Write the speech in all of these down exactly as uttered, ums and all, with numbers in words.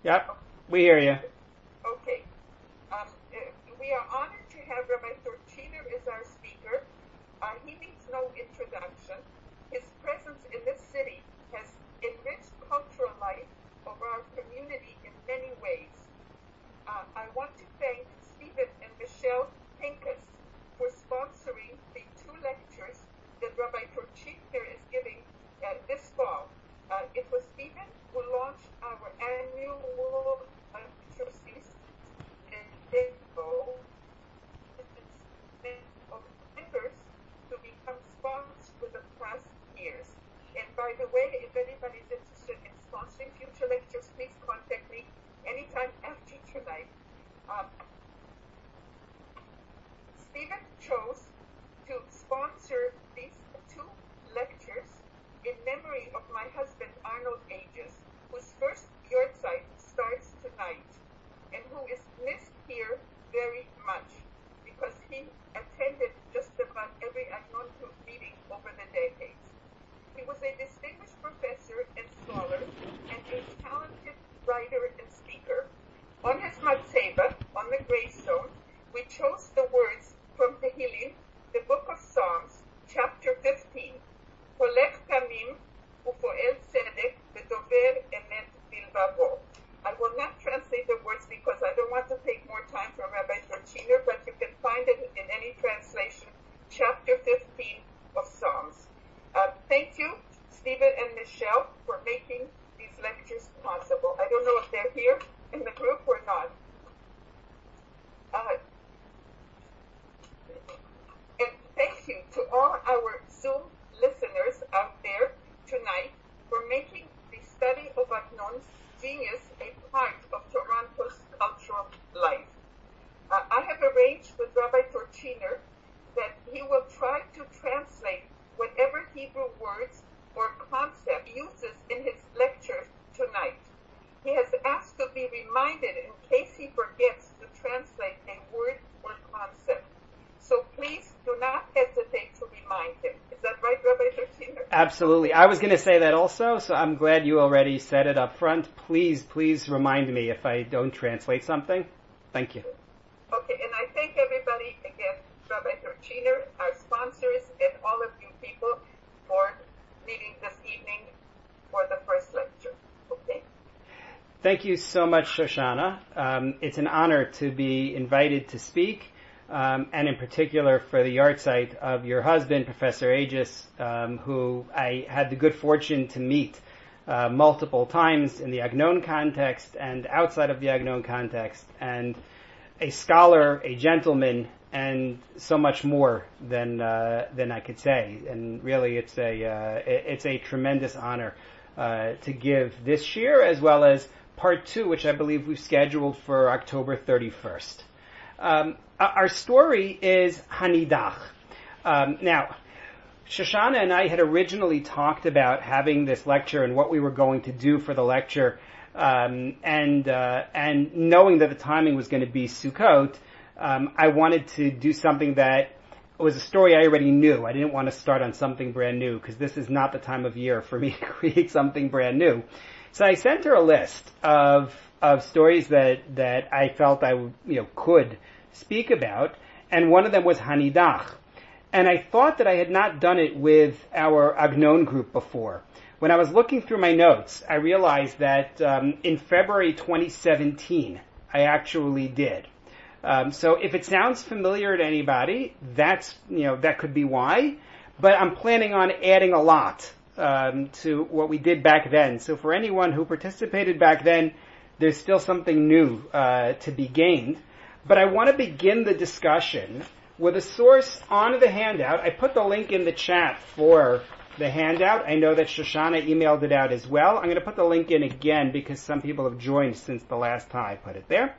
Yep, we hear you. Okay. Um, uh, we are honored to have Rabbi Torchiner as our speaker. Uh, he needs no introduction. His presence in this city has enriched cultural life of our community in many ways. Uh, I want to thank Stephen and Michelle Pincus for sponsoring the two lectures that Rabbi Torchiner is giving uh, this fall. Uh, it was Stephen who launched our annual lecture series in April of members to become sponsors for the past years. And by the way, if anybody's interested in sponsoring future lectures, please contact me anytime after tonight. Um, Stephen chose to sponsor these two lectures in memory of my husband, Arnold Aegis, whose first yahrzeit starts tonight, and who is missed here very much because he attended just about every Agnon group meeting over the decades. He was a distinguished professor and scholar and a talented writer and speaker. On his matzeva, on the gravestone, we chose the words from Tehillim, the book of Psalms, chapter fifteen. Holech tamim ufoel tzedek v'dover emet bilvavo. I will not translate the words because I don't want to take more time from Rabbi Torchiner, but you can find it in any translation, chapter fifteen of Psalms. Uh, thank you, Stephen and Michelle, for making these lectures possible. I don't know if they're here in the group or not. Uh, and thank you to all our Zoom listeners out there tonight for making the study of Agnon's genius a part of Toronto's cultural life. Uh, I have arranged with Rabbi Torchiner that he will try to translate whatever Hebrew words or concept he uses in his lecture tonight. He has asked to be reminded in case he forgets to translate a word or concept. So please do not hesitate to remind him. Is that right, Rabbi Torchiner? Absolutely. I was going to say that also, so I'm glad you already said it up front. Please, please remind me if I don't translate something. Thank you. Okay, and I thank everybody again, Rabbi Torchiner, our sponsors, and all of you people for meeting this evening for the first lecture. Okay? Thank you so much, Shoshana. Um, it's an honor to be invited to speak. Um, and in particular for the yahrzeit of your husband, Professor Aegis, um, who I had the good fortune to meet uh, multiple times in the Agnon context and outside of the Agnon context, and a scholar, a gentleman, and so much more than uh, than I could say. And really, it's a uh, it's a tremendous honor uh, to give this year, as well as part two, which I believe we've scheduled for October thirty-first. Um, our story is Hanidach. Um, now, Shoshana and I had originally talked about having this lecture and what we were going to do for the lecture, um, and uh, and knowing that the timing was going to be Sukkot, um, I wanted to do something that was a story I already knew. I didn't want to start on something brand new because this is not the time of year for me to create something brand new. So I sent her a list of of stories that that I felt I you know could speak about, and one of them was Hanidach. And I thought that I had not done it with our Agnon group before. When I was looking through my notes, I realized that um, in February twenty seventeen, I actually did. Um, so if it sounds familiar to anybody, that's you know that could be why. But I'm planning on adding a lot um, to what we did back then. So for anyone who participated back then, there's still something new uh, to be gained. But I want to begin the discussion with a source on the handout. I put the link in the chat for the handout. I know that Shoshana emailed it out as well. I'm going to put the link in again because some people have joined since the last time I put it there.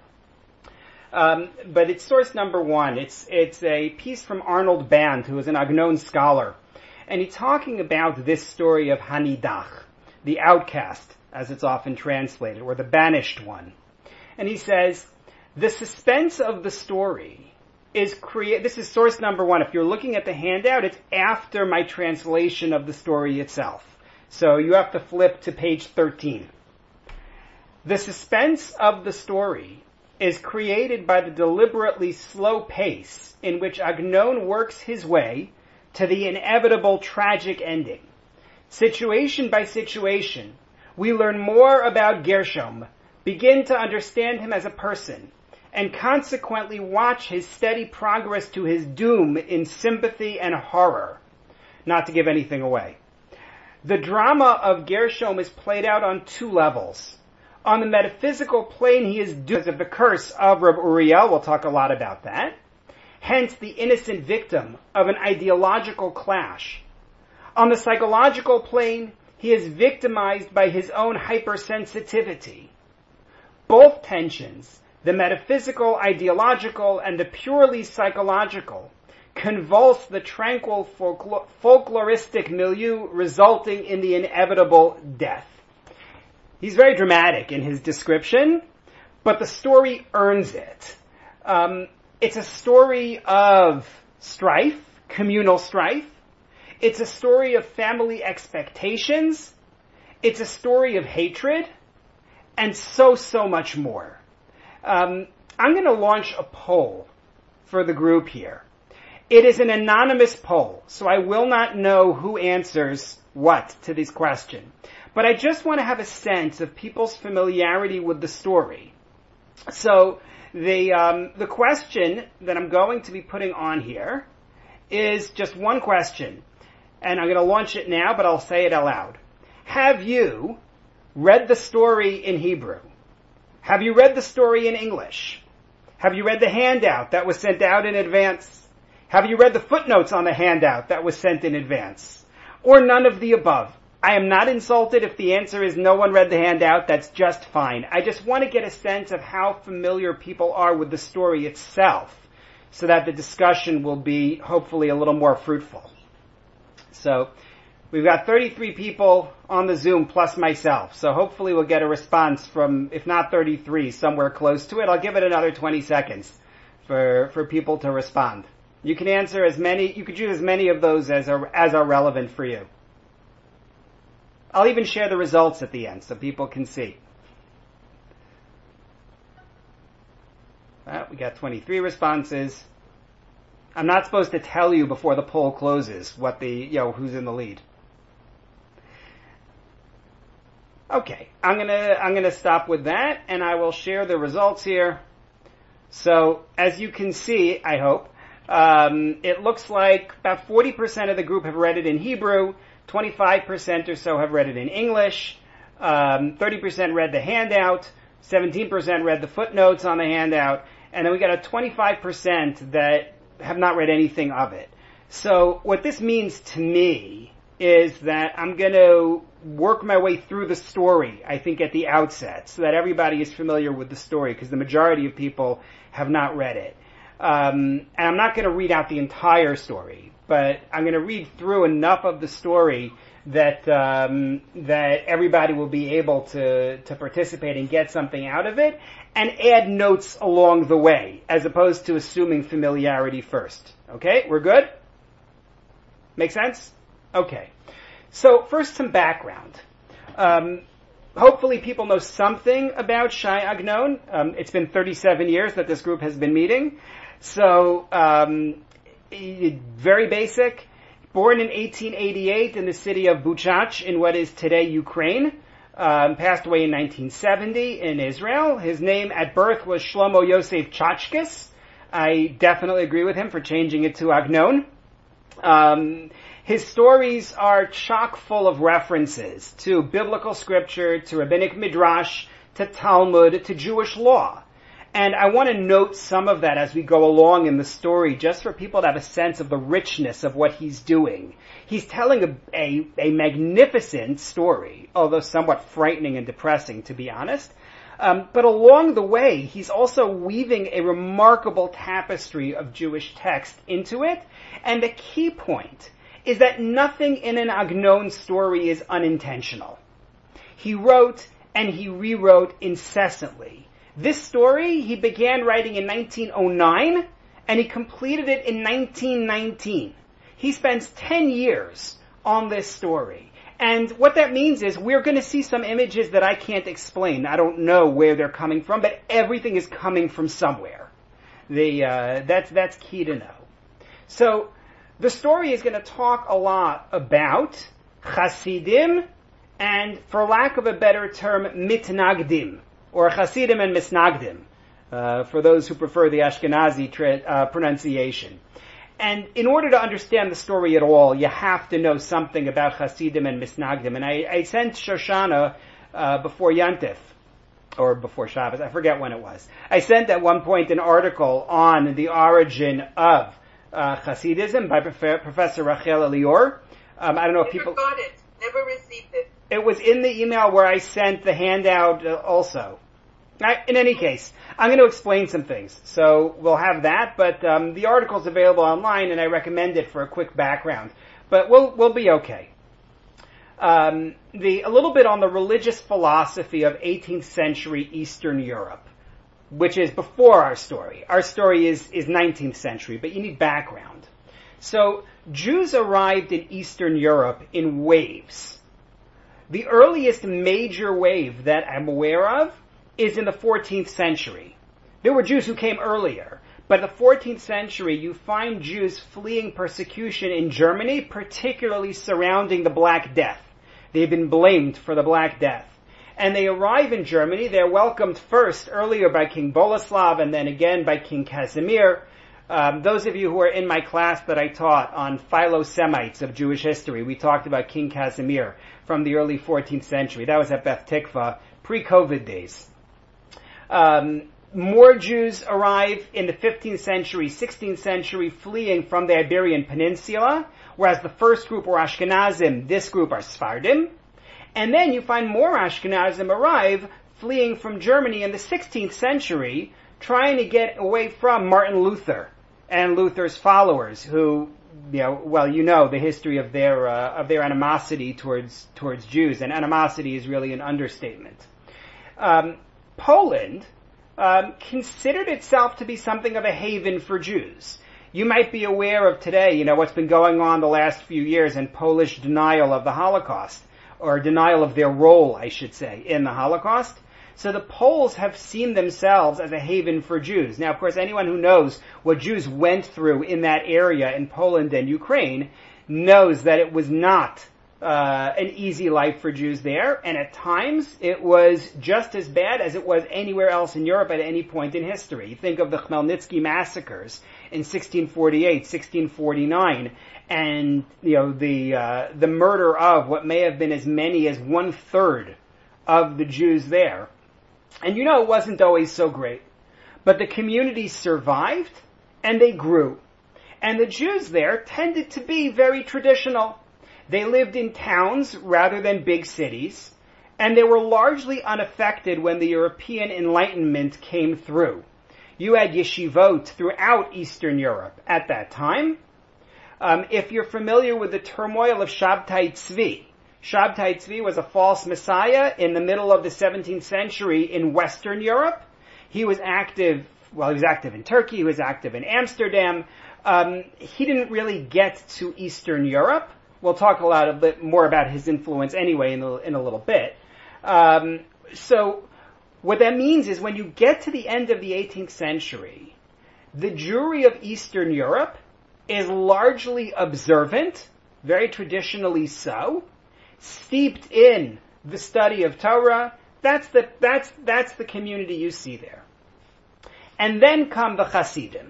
Um, but it's source number one. It's it's a piece from Arnold Band, who is an Agnon scholar. And he's talking about this story of Hanidach, the outcast, as it's often translated, or the banished one. And he says, the suspense of the story is create. This is source number one. If you're looking at the handout, it's after my translation of the story itself. So you have to flip to page thirteen. The suspense of the story is created by the deliberately slow pace in which Agnon works his way to the inevitable tragic ending. Situation by situation, we learn more about Gershom, begin to understand him as a person, and consequently watch his steady progress to his doom in sympathy and horror. Not to give anything away. The drama of Gershom is played out on two levels. On the metaphysical plane, he is doomed of the curse of Reb Uriel. We'll talk a lot about that. Hence, the innocent victim of an ideological clash. On the psychological plane, he is victimized by his own hypersensitivity. Both tensions, the metaphysical, ideological, and the purely psychological, convulse the tranquil folklor- folkloristic milieu, resulting in the inevitable death. He's very dramatic in his description, but the story earns it. Um, it's a story of strife, communal strife. It's a story of family expectations. It's a story of hatred, and so, so much more. Um, I'm going to launch a poll for the group here. It is an anonymous poll, so I will not know who answers what to this question. But I just want to have a sense of people's familiarity with the story. So the um, the question that I'm going to be putting on here is just one question. And I'm going to launch it now, but I'll say it aloud. Have you read the story in Hebrew? Have you read the story in English? Have you read the handout that was sent out in advance? Have you read the footnotes on the handout that was sent in advance? Or none of the above? I am not insulted if the answer is no one read the handout. That's just fine. I just want to get a sense of how familiar people are with the story itself so that the discussion will be hopefully a little more fruitful. So we've got thirty-three people on the Zoom plus myself. So hopefully we'll get a response from, if not thirty-three, somewhere close to it. I'll give it another twenty seconds for, for people to respond. You can answer as many, you could choose as many of those as are, as are relevant for you. I'll even share the results at the end so people can see. Well, we got twenty-three responses. I'm not supposed to tell you before the poll closes what the, you know, who's in the lead. Okay, I'm gonna, I'm gonna stop with that and I will share the results here. So, as you can see, I hope, um, it looks like about forty percent of the group have read it in Hebrew, twenty-five percent or so have read it in English, um, thirty percent read the handout, seventeen percent read the footnotes on the handout, and then we got a twenty-five percent that have not read anything of it. So what this means to me is that I'm going to work my way through the story, I think, at the outset, so that everybody is familiar with the story, because the majority of people have not read it. Um, and I'm not going to read out the entire story, but I'm going to read through enough of the story that um, that everybody will be able to to participate and get something out of it, and add notes along the way, as opposed to assuming familiarity first. Okay, we're good? Make sense? Okay. So first, some background. Um, hopefully people know something about Shai Agnon. Um, it's been thirty-seven years that this group has been meeting. So, um, very basic. Born in eighteen eighty-eight in the city of Buchach in what is today Ukraine. Um, passed away in nineteen seventy in Israel. His name at birth was Shlomo Yosef Chachkis. I definitely agree with him for changing it to Agnon. Um, his stories are chock full of references to biblical scripture, to rabbinic midrash, to Talmud, to Jewish law. And I want to note some of that as we go along in the story, just for people to have a sense of the richness of what he's doing. He's telling a, a, a magnificent story, although somewhat frightening and depressing, to be honest. Um, but along the way, he's also weaving a remarkable tapestry of Jewish text into it. And the key point is that nothing in an Agnon story is unintentional. He wrote and he rewrote incessantly. This story he began writing in nineteen oh nine, and he completed it in nineteen nineteen. He spends ten years on this story. And what that means is we're going to see some images that I can't explain. I don't know where they're coming from, but everything is coming from somewhere. The, uh, that's, that's key to know. So, the story is going to talk a lot about Hasidim and, for lack of a better term, mitnagdim, or Hasidim and misnagdim, uh, for those who prefer the Ashkenazi tra- uh, pronunciation. And in order to understand the story at all, you have to know something about Hasidim and misnagdim. And I, I sent Shoshana uh, before Yantif, or before Shabbos, I forget when it was. I sent at one point an article on the origin of uh, Hasidism by Prof- Professor Rachel Elior. Um, I don't know if Never people... got it. Never received it. It was in the email where I sent the handout uh, also. I, in any case, I'm going to explain some things. So we'll have that, but um, the article's available online, and I recommend it for a quick background. But we'll we'll be okay. Um, the a little bit on the religious philosophy of eighteenth century Eastern Europe, which is before our story. Our story is is nineteenth century, but you need background. So Jews arrived in Eastern Europe in waves. The earliest major wave that I'm aware of is in the fourteenth century. There were Jews who came earlier, but in the fourteenth century you find Jews fleeing persecution in Germany, particularly surrounding the Black Death. They've been blamed for the Black Death. And they arrive in Germany, they're welcomed first earlier by King Boleslav and then again by King Casimir. Um, those of you who are in my class that I taught on Philo-Semites of Jewish history, we talked about King Casimir from the early fourteenth century. That was at Beth Tikva, pre-COVID days. Um, more Jews arrive in the fifteenth century, sixteenth century, fleeing from the Iberian Peninsula, whereas the first group were Ashkenazim, this group are Sephardim. And then you find more Ashkenazim arrive, fleeing from Germany in the sixteenth century, trying to get away from Martin Luther and Luther's followers, who, you know, well, you know the history of their uh, of their animosity towards towards Jews, and animosity is really an understatement. Um, Poland um, considered itself to be something of a haven for Jews. You might be aware of today, you know, what's been going on the last few years in Polish denial of the Holocaust, or denial of their role, I should say, in the Holocaust. So the Poles have seen themselves as a haven for Jews. Now, of course, anyone who knows what Jews went through in that area in Poland and Ukraine knows that it was not uh, an easy life for Jews there, and at times it was just as bad as it was anywhere else in Europe at any point in history. You think of the Khmelnytsky massacres in sixteen forty-eight, sixteen forty-nine, and you know the uh, the murder of what may have been as many as one third of the Jews there. And you know it wasn't always so great. But the community survived, and they grew. And the Jews there tended to be very traditional. They lived in towns rather than big cities, and they were largely unaffected when the European Enlightenment came through. You had yeshivot throughout Eastern Europe at that time. Um, if you're familiar with the turmoil of Shabtai Tzvi, Shabtai Tzvi was a false messiah in the middle of the seventeenth century in Western Europe. He was active, well, he was active in Turkey, he was active in Amsterdam. Um, he didn't really get to Eastern Europe. We'll talk a lot a bit more about his influence anyway in a, in a little bit. Um, so what that means is when you get to the end of the eighteenth century, the Jewry of Eastern Europe is largely observant, very traditionally so, steeped in the study of Torah. That's the, that's, that's the community you see there. And then come the Hasidim.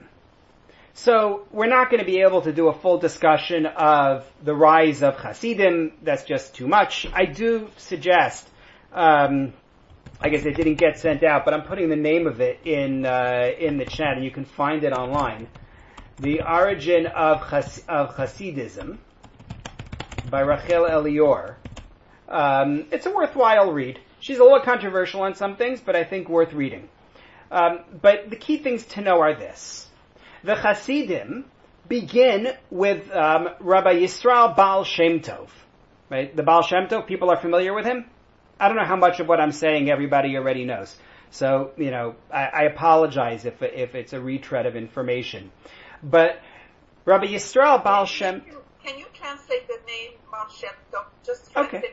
So we're not going to be able to do a full discussion of the rise of Hasidim. That's just too much. I do suggest, um, I guess it didn't get sent out, but I'm putting the name of it in uh, in the chat, and you can find it online. The Origin of, Has- of Hasidism by Rachel Elior. Um, it's a worthwhile read. She's a little controversial on some things, but I think worth reading. Um, but the key things to know are this. The Hasidim begin with um, Rabbi Yisrael Baal Shem Tov. Right? The Baal Shem Tov, people are familiar with him? I don't know how much of what I'm saying everybody already knows. So, you know, I, I apologize if if it's a retread of information. But Rabbi Yisrael Baal Shem... Can you, can you translate the name Baal Shem Tov? Just okay.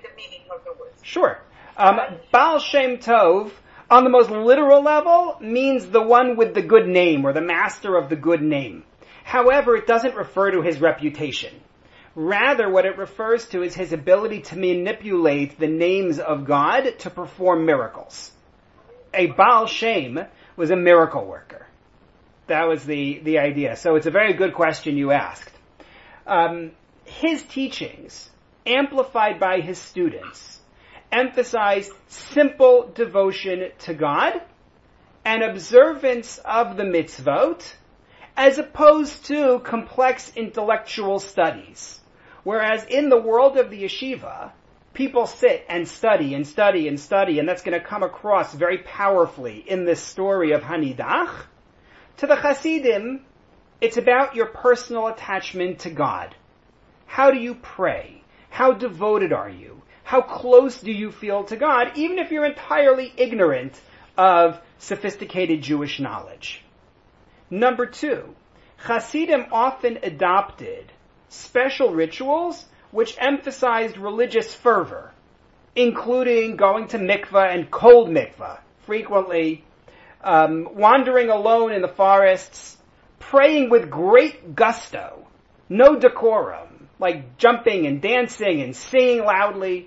Um, Baal Shem Tov, on the most literal level, means the one with the good name, or the master of the good name. However, it doesn't refer to his reputation. Rather, what it refers to is his ability to manipulate the names of God to perform miracles. A Baal Shem was a miracle worker. That was the, the idea. So it's a very good question you asked. Um, his teachings, amplified by his students, emphasize simple devotion to God and observance of the mitzvot, as opposed to complex intellectual studies. Whereas in the world of the yeshiva, people sit and study and study and study, and that's going to come across very powerfully in this story of Hanidach. To the Hasidim, it's about your personal attachment to God. How do you pray? How devoted are you? How close do you feel to God, even if you're entirely ignorant of sophisticated Jewish knowledge? Number two, Hasidim often adopted special rituals which emphasized religious fervor, including going to mikveh and cold mikveh frequently, um, wandering alone in the forests, praying with great gusto, no decorum, like jumping and dancing and singing loudly,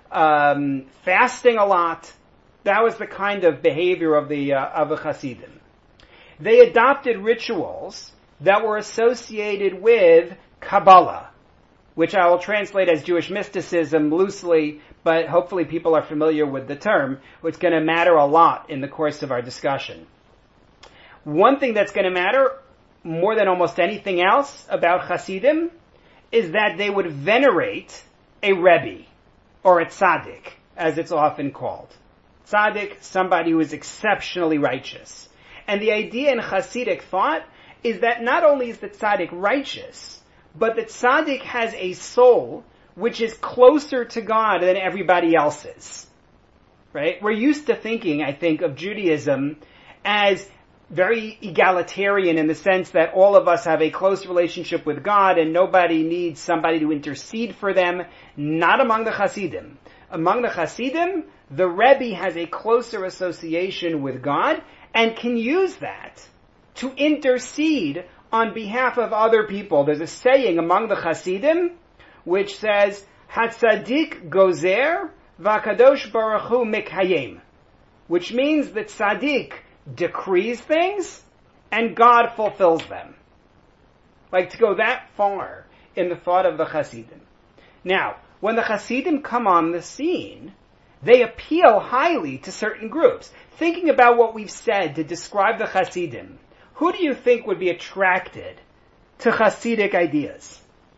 um, fasting a lot. That was the kind of behavior of the uh, of the Hasidim. They adopted rituals that were associated with Kabbalah, which I will translate as Jewish mysticism loosely, but hopefully people are familiar with the term, which is going to matter a lot in the course of our discussion. One thing that's going to matter more than almost anything else about Hasidim is that they would venerate a Rebbe, or a tzaddik, as it's often called. Tzaddik, somebody who is exceptionally righteous. And the idea in Hasidic thought is that not only is the tzaddik righteous, but the tzaddik has a soul which is closer to God than everybody else's. Right? We're used to thinking, I think, of Judaism as very egalitarian in the sense that all of us have a close relationship with God and nobody needs somebody to intercede for them. Not among the Hasidim. Among the Hasidim, the Rebbe has a closer association with God and can use that to intercede on behalf of other people. There's a saying among the Hasidim which says, Hatzadik gozer v'akadosh baruch hu mikhayem, which means that tzaddik decrees things and God fulfills them. Like to go that far in the thought of the Hasidim. Now, when the Hasidim come on the scene, they appeal highly to certain groups. Thinking about what we've said to describe the Hasidim, who do you think would be attracted to Hasidic ideas?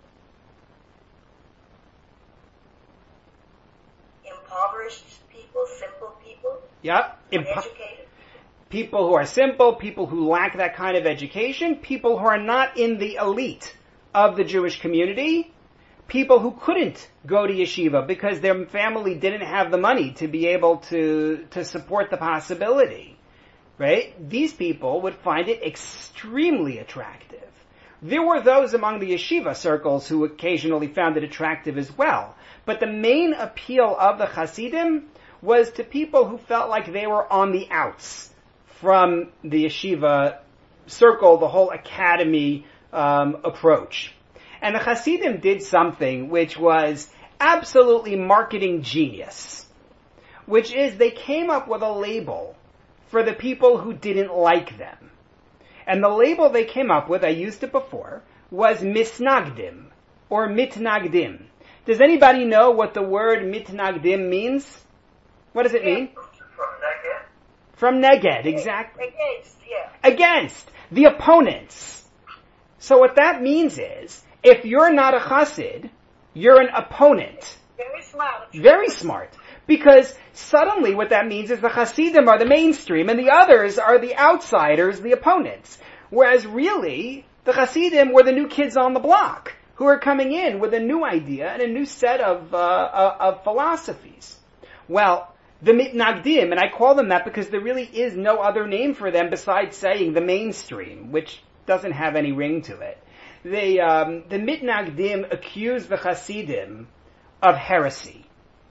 Impoverished people, simple people, Yep. uneducated. People who are simple, people who lack that kind of education, people who are not in the elite of the Jewish community, people who couldn't go to yeshiva because their family didn't have the money to be able to, to support the possibility. Right? These people would find it extremely attractive. There were those among the yeshiva circles who occasionally found it attractive as well. But the main appeal of the Hasidim was to people who felt like they were on the outs from the yeshiva circle, the whole academy um, approach. And the Hasidim did something which was absolutely marketing genius, which is they came up with a label for the people who didn't like them. And the label they came up with, I used it before, was misnagdim, or mitnagdim. Does anybody know what the word mitnagdim means? What does it mean? From Neged. From neged, exactly. Against, yeah. Against, the opponents. So what that means is, if you're not a chassid, you're an opponent. Very smart. Very smart. Because suddenly what that means is the Hasidim are the mainstream and the others are the outsiders, the opponents. Whereas really, the Hasidim were the new kids on the block who are coming in with a new idea and a new set of, uh, of philosophies. Well, the mitnagdim, and I call them that because there really is no other name for them besides saying the mainstream, which doesn't have any ring to it. They, um, the mitnagdim accuse the Hasidim of heresy.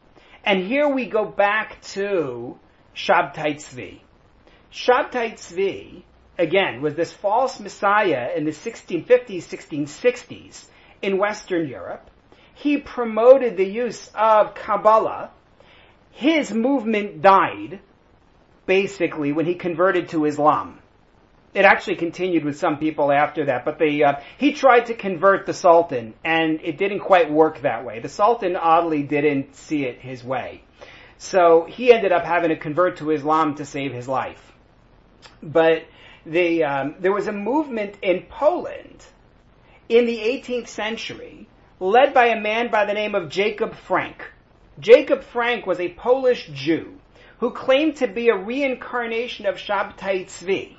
And here we go back to Shabtai Tzvi. Shabtai Tzvi, again, was this false messiah in the sixteen fifties, sixteen sixties in Western Europe. He promoted the use of Kabbalah. His movement died, basically, when he converted to Islam. It actually continued with some people after that, but the, uh, he tried to convert the Sultan, and it didn't quite work that way. The Sultan oddly didn't see it his way. So he ended up having to convert to Islam to save his life. But the, um, there was a movement in Poland in the eighteenth century led by a man by the name of Jacob Frank. Jacob Frank was a Polish Jew who claimed to be a reincarnation of Shabtai Tzvi.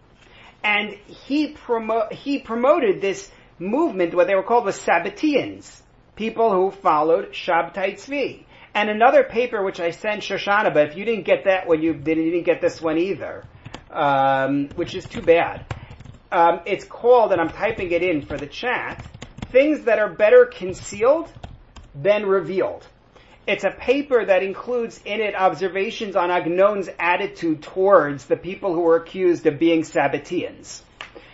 And he, promo- he promoted this movement, what they were called the Sabbateans, people who followed Shabtai Tzvi. And another paper which I sent Shoshana, but if you didn't get that one, you didn't, you didn't get this one either, um, which is too bad. Um, it's called, and I'm typing it in for the chat, Things That Are Better Concealed Than Revealed. It's a paper that includes in it observations on Agnon's attitude towards the people who were accused of being Sabbateans.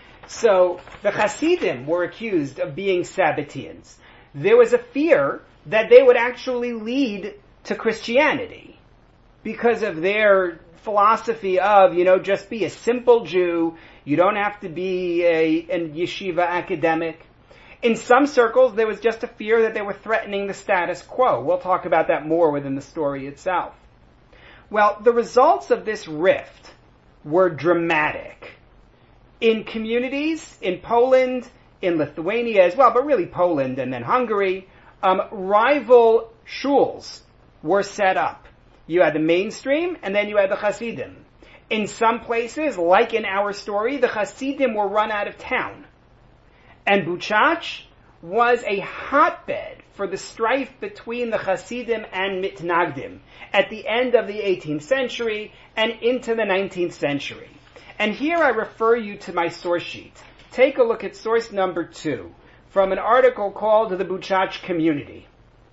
So, the Hasidim were accused of being Sabbateans. There was a fear that they would actually lead to Christianity because of their philosophy of, you know, just be a simple Jew, you don't have to be a, a yeshiva academic. In some circles, there was just a fear that they were threatening the status quo. We'll talk about that more within the story itself. Well, the results of this rift were dramatic. In communities, in Poland, in Lithuania as well, but really Poland and then Hungary, um, rival shuls were set up. You had the mainstream, and then you had the Hasidim. In some places, like in our story, the Hasidim were run out of town. And Buchach was a hotbed for the strife between the Hasidim and Mitnagdim at the end of the eighteenth century and into the nineteenth century. And here I refer you to my source sheet. Take a look at source number two from an article called The Buchach Community.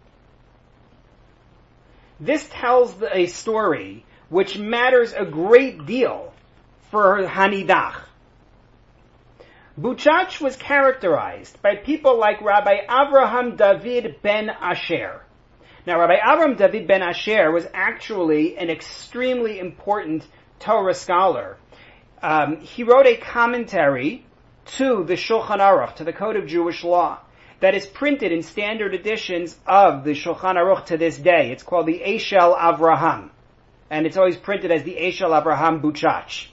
This tells a story which matters a great deal for Hanidach. Buchach was characterized by people like Rabbi Avraham David ben Asher. Now, Rabbi Avraham David ben Asher was actually an extremely important Torah scholar. Um, he wrote a commentary to the Shulchan Aruch, to the Code of Jewish Law, that is printed in standard editions of the Shulchan Aruch to this day. It's called the Eshel Avraham, and it's always printed as the Eshel Avraham Buchach.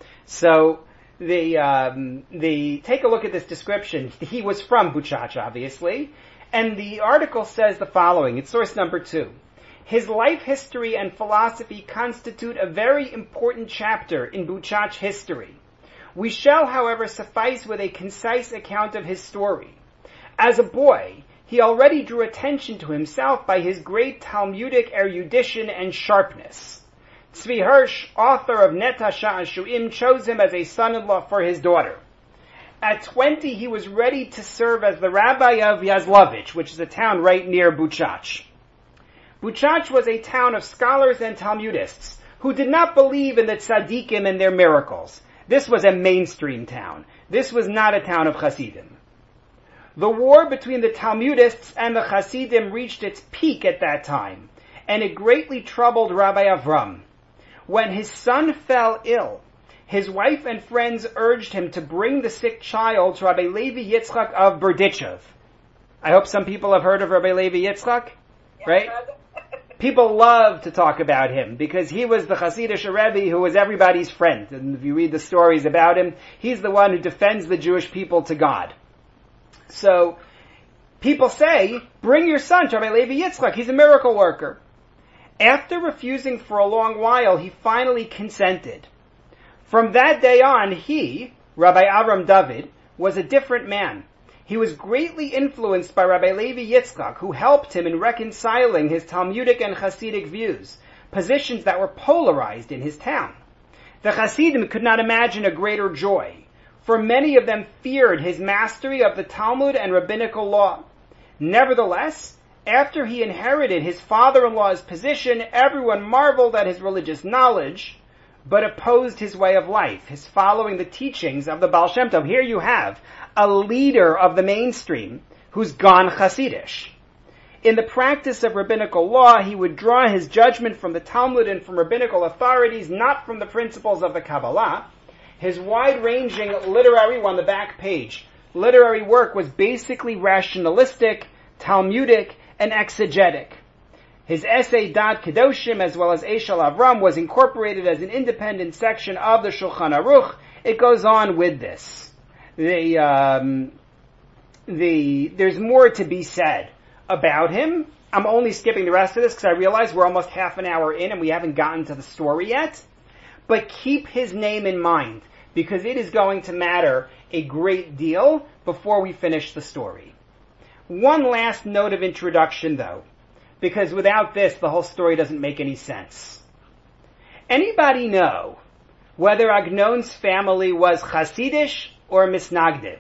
So, The, um, the, take a look at this description. He was from Buchach, obviously. And the article says the following. It's source number two. His life history and philosophy constitute a very important chapter in Buchach history. We shall, however, suffice with a concise account of his story. As a boy, he already drew attention to himself by his great Talmudic erudition and sharpness. Tzvi Hirsch, author of Neta Sha'ashu'im, chose him as a son-in-law for his daughter. At twenty, he was ready to serve as the rabbi of Yazlovich, which is a town right near Buchach. Buchach was a town of scholars and Talmudists who did not believe in the tzaddikim and their miracles. This was a mainstream town. This was not a town of Hasidim. The war between the Talmudists and the Hasidim reached its peak at that time, and it greatly troubled Rabbi Avram. When his son fell ill, his wife and friends urged him to bring the sick child to Rabbi Levi Yitzchak of Berdichev. I hope some people have heard of Rabbi Levi Yitzchak, right? People love to talk about him because he was the Hasidic Rebbe who was everybody's friend. And if you read the stories about him, he's the one who defends the Jewish people to God. So, people say, bring your son to Rabbi Levi Yitzchak, he's a miracle worker. After refusing for a long while, he finally consented. From that day on, he, Rabbi Avram David, was a different man. He was greatly influenced by Rabbi Levi Yitzchak, who helped him in reconciling his Talmudic and Hasidic views, positions that were polarized in his town. The Hasidim could not imagine a greater joy, for many of them feared his mastery of the Talmud and rabbinical law. Nevertheless, After he inherited his father-in-law's position, everyone marveled at his religious knowledge, but opposed his way of life, his following the teachings of the Baal Shem Tov. Here you have a leader of the mainstream who's gone Hasidish. In the practice of rabbinical law, he would draw his judgment from the Talmud and from rabbinical authorities, not from the principles of the Kabbalah. His wide-ranging literary, on the back page, literary work was basically rationalistic, Talmudic, and exegetic. His essay Dat Kedoshim, as well as Eshel Avram, was incorporated as an independent section of the Shulchan Aruch. It goes on with this. The, um, the, there's more to be said about him. I'm only skipping the rest of this because I realize we're almost half an hour in and we haven't gotten to the story yet. But keep his name in mind, because it is going to matter a great deal before we finish the story. One last note of introduction, though, because without this, the whole story doesn't make any sense. Anybody know whether Agnon's family was Hasidish or Misnagdim?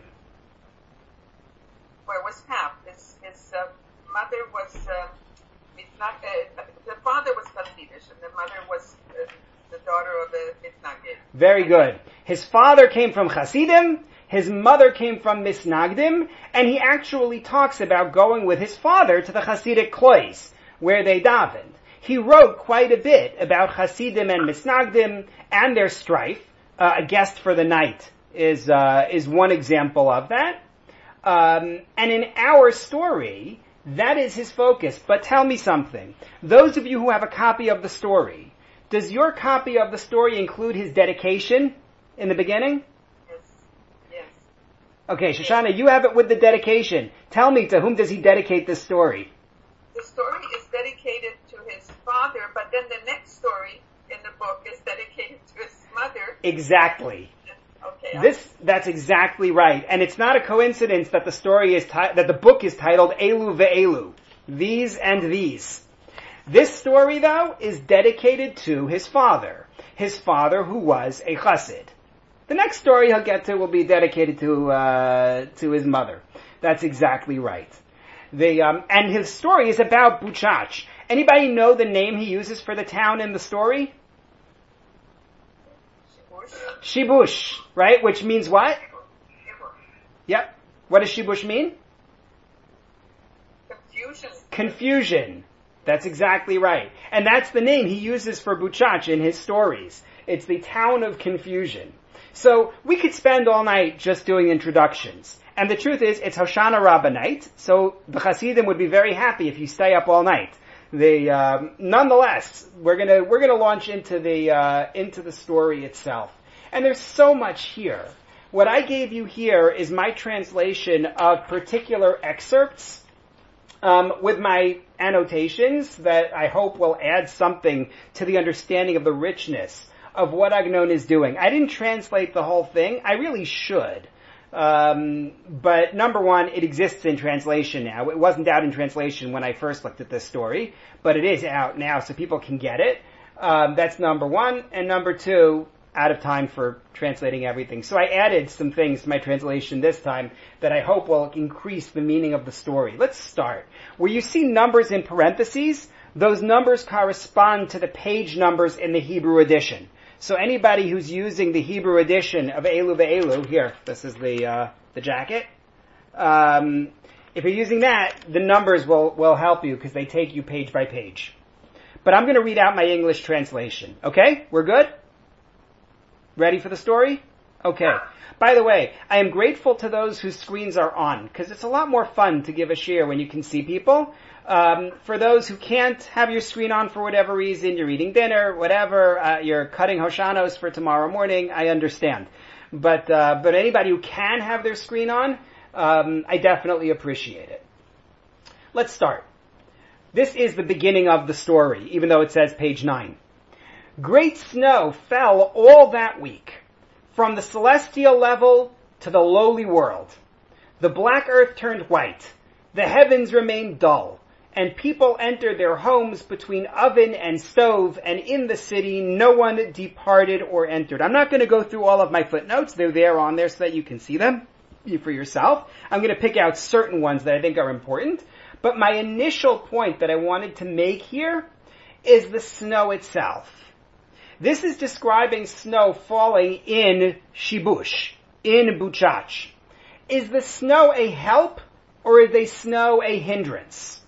Well, it was half. His, his uh, mother was, uh, Misnag- uh, the father was Hasidish, and the mother was uh, the daughter of a Misnagdim. Very good. His father came from Hasidim, his mother came from Misnagdim, and he actually talks about going with his father to the Hasidic klois, where they davened. He wrote quite a bit about Hasidim and Misnagdim and their strife. Uh, a guest for the night is uh, is one example of that. Um, and in our story, that is his focus. But tell me something. Those of you who have a copy of the story, does your copy of the story include his dedication in the beginning? Okay, Shoshana, you have it with the dedication. Tell me, to whom does he dedicate this story? The story is dedicated to his father, but then the next story in the book is dedicated to his mother. Exactly. Okay. This, that's exactly right. And it's not a coincidence that the story is, ti- that the book is titled Elu ve'elu. These and these. This story, though, is dedicated to his father. His father who was a chassid. The next story he'll get to will be dedicated to uh, to his mother. That's exactly right. The um, and his story is about Buchach. Anybody know the name he uses for the town in the story? Shibush. Shibush, right? Which means what? Shibush. Yep. What does Shibush mean? Confusion. Confusion. That's exactly right. And that's the name he uses for Buchach in his stories. It's the town of confusion. So we could spend all night just doing introductions. And the truth is, it's Hoshana Rabbah night, so the Hasidim would be very happy if you stay up all night. The, um, nonetheless, we're gonna, we're gonna launch into the, uh, into the story itself. And there's so much here. What I gave you here is my translation of particular excerpts, um, with my annotations that I hope will add something to the understanding of the richness of what Agnon is doing. I didn't translate the whole thing. I really should. Um, but number one, it exists in translation now. It wasn't out in translation when I first looked at this story, but it is out now so people can get it. Um, that's number one. And number two, out of time for translating everything. So I added some things to my translation this time that I hope will increase the meaning of the story. Let's start. Where you see numbers in parentheses, those numbers correspond to the page numbers in the Hebrew edition. So anybody who's using the Hebrew edition of Elu ve'elu, here, this is the uh, the jacket. Um, if you're using that, the numbers will, will help you because they take you page by page. But I'm going to read out my English translation. Okay? We're good? Ready for the story? Okay. By the way, I am grateful to those whose screens are on because it's a lot more fun to give a share when you can see people. Um, for those who can't have your screen on for whatever reason, you're eating dinner, whatever, uh, you're cutting Hoshanos for tomorrow morning, I understand. But, uh, but anybody who can have their screen on, um, I definitely appreciate it. Let's start. This is the beginning of the story, even though it says page nine. Great snow fell all that week, from the celestial level to the lowly world. The black earth turned white, the heavens remained dull, and people entered their homes between oven and stove, and in the city no one departed or entered. I'm not going to go through all of my footnotes. They're there on there so that you can see them for yourself. I'm going to pick out certain ones that I think are important. But my initial point that I wanted to make here is the snow itself. This is describing snow falling in Shibush, in Buchach. Is the snow a help or is the snow a hindrance?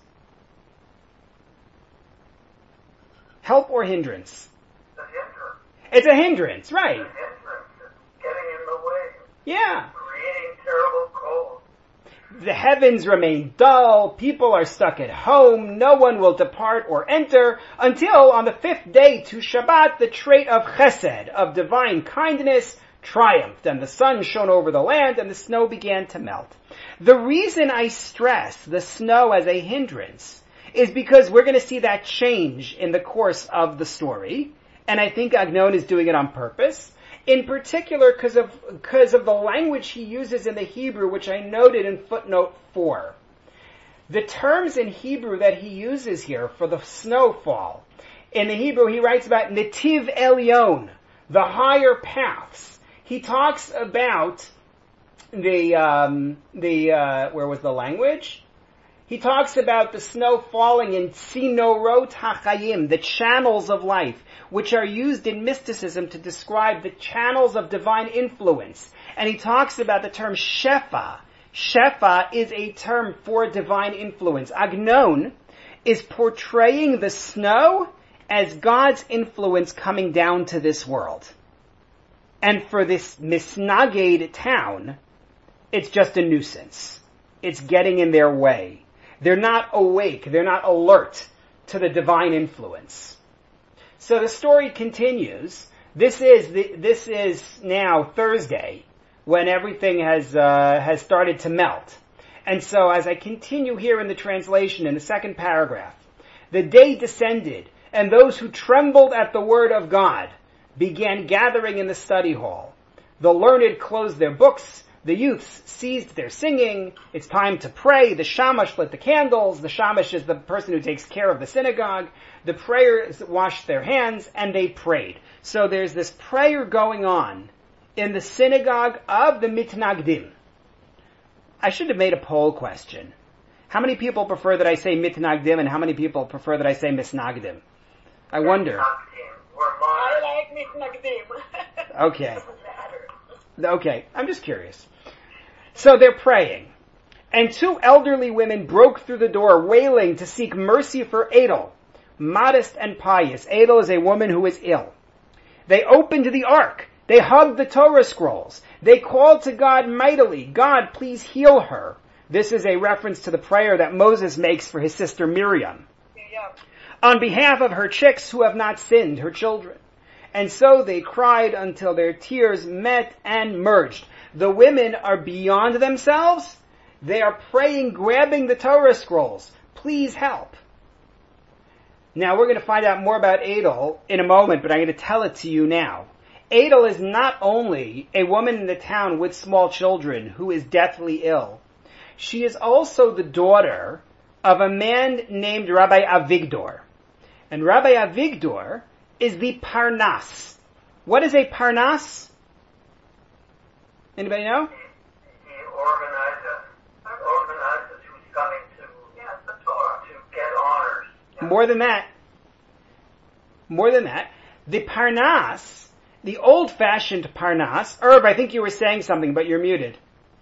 Help or hindrance? A hindrance. It's a hindrance, right. A hindrance. It's getting in the way. Yeah. Creating terrible cold. The heavens remain dull, people are stuck at home, no one will depart or enter until on the fifth day to Shabbat the trait of chesed, of divine kindness, triumphed, and the sun shone over the land and the snow began to melt. The reason I stress the snow as a hindrance is because we're going to see that change in the course of the story, and I think Agnon is doing it on purpose. In particular, because of, because of the language he uses in the Hebrew, which I noted in footnote four. The terms in Hebrew that he uses here for the snowfall, in the Hebrew he writes about Netiv Elyon, the higher paths. He talks about the, um, the, uh, where was the language? He talks about the snow falling in Tzinorot HaChayim, the channels of life, which are used in mysticism to describe the channels of divine influence. And he talks about the term Shefa. Shefa is a term for divine influence. Agnon is portraying the snow as God's influence coming down to this world. And for this misnaged town, it's just a nuisance. It's getting in their way. They're not awake, they're not alert to the divine influence. So the story continues. This is the, this is now Thursday, when everything has uh, has started to melt. And so as I continue here in the translation, in the second paragraph, the day descended, and those who trembled at the word of God began gathering in the study hall. The learned closed their books, the youths ceased their singing. It's time to pray. The shamash lit the candles. The shamash is the person who takes care of the synagogue. The prayers washed their hands, and they prayed. So there's this prayer going on in the synagogue of the Mitnagdim. I should have made a poll question. How many people prefer that I say Mitnagdim, and how many people prefer that I say Misnagdim? I wonder. I like Mitnagdim. Okay. Okay, I'm just curious. So they're praying. And two elderly women broke through the door wailing to seek mercy for Adel, modest and pious. Adel is a woman who is ill. They opened the ark. They hugged the Torah scrolls. They called to God mightily. God, please heal her. This is a reference to the prayer that Moses makes for his sister Miriam. Yeah. On behalf of her chicks who have not sinned, her children. And so they cried until their tears met and merged. The women are beyond themselves. They are praying, grabbing the Torah scrolls. Please help. Now we're going to find out more about Adel in a moment, but I'm going to tell it to you now. Adel is not only a woman in the town with small children who is deathly ill. She is also the daughter of a man named Rabbi Avigdor. And Rabbi Avigdor is the Parnas. What is a Parnas? Anybody know? He organizes, organizes who's coming to, yeah, the Torah, to get honors. Yeah. More than that. More than that. The Parnas, the old-fashioned Parnas. Herb, I think you were saying something, but you're muted.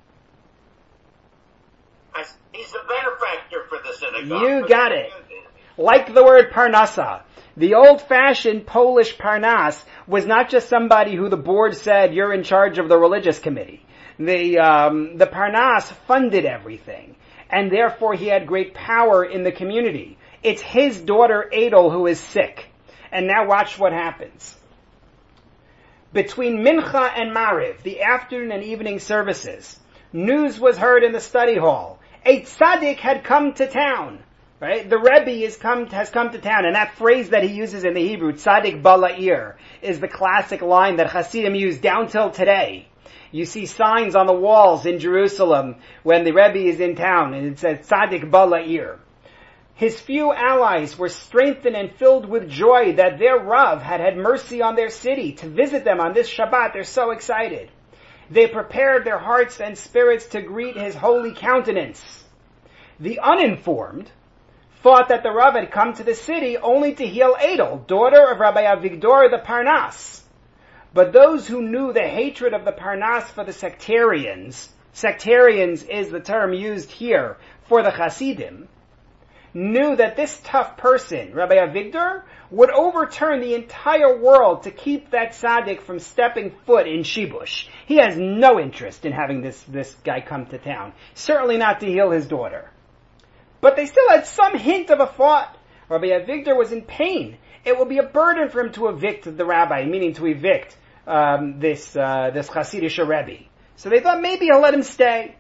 I, he's the benefactor for the synagogue. You got it. Like the word Parnasa. The old-fashioned Polish Parnas was not just somebody who the board said, you're in charge of the religious committee. The, um, the Parnas funded everything. And therefore he had great power in the community. It's his daughter Adel who is sick. And now watch what happens. Between Mincha and Mariv, the afternoon and evening services, news was heard in the study hall. A tzaddik had come to town. Right? The Rebbe is come, has come to town, and that phrase that he uses in the Hebrew, tzaddik bala'ir, is the classic line that Hasidim use down till today. You see signs on the walls in Jerusalem when the Rebbe is in town, and it says tzaddik bala'ir. His few allies were strengthened and filled with joy that their Rav had had mercy on their city to visit them on this Shabbat. They're so excited. They prepared their hearts and spirits to greet his holy countenance. The uninformed thought that the Rav had come to the city only to heal Adel, daughter of Rabbi Avigdor the Parnas. But those who knew the hatred of the Parnas for the sectarians, sectarians is the term used here for the Hasidim, knew that this tough person, Rabbi Avigdor, would overturn the entire world to keep that tzaddik from stepping foot in Shibush. He has no interest in having this, this guy come to town. Certainly not to heal his daughter. But they still had some hint of a thought. Rabbi Avigdor was in pain. It would be a burden for him to evict the rabbi, meaning to evict um, this uh, this Hasidic Rebbe. So they thought maybe he'll let him stay.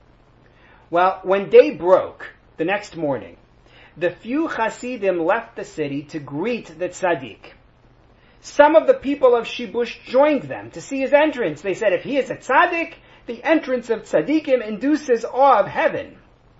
Well, when day broke, the next morning, the few Hasidim left the city to greet the tzaddik. Some of the people of Shibush joined them to see his entrance. They said, if he is a tzaddik, the entrance of tzaddikim induces awe of heaven.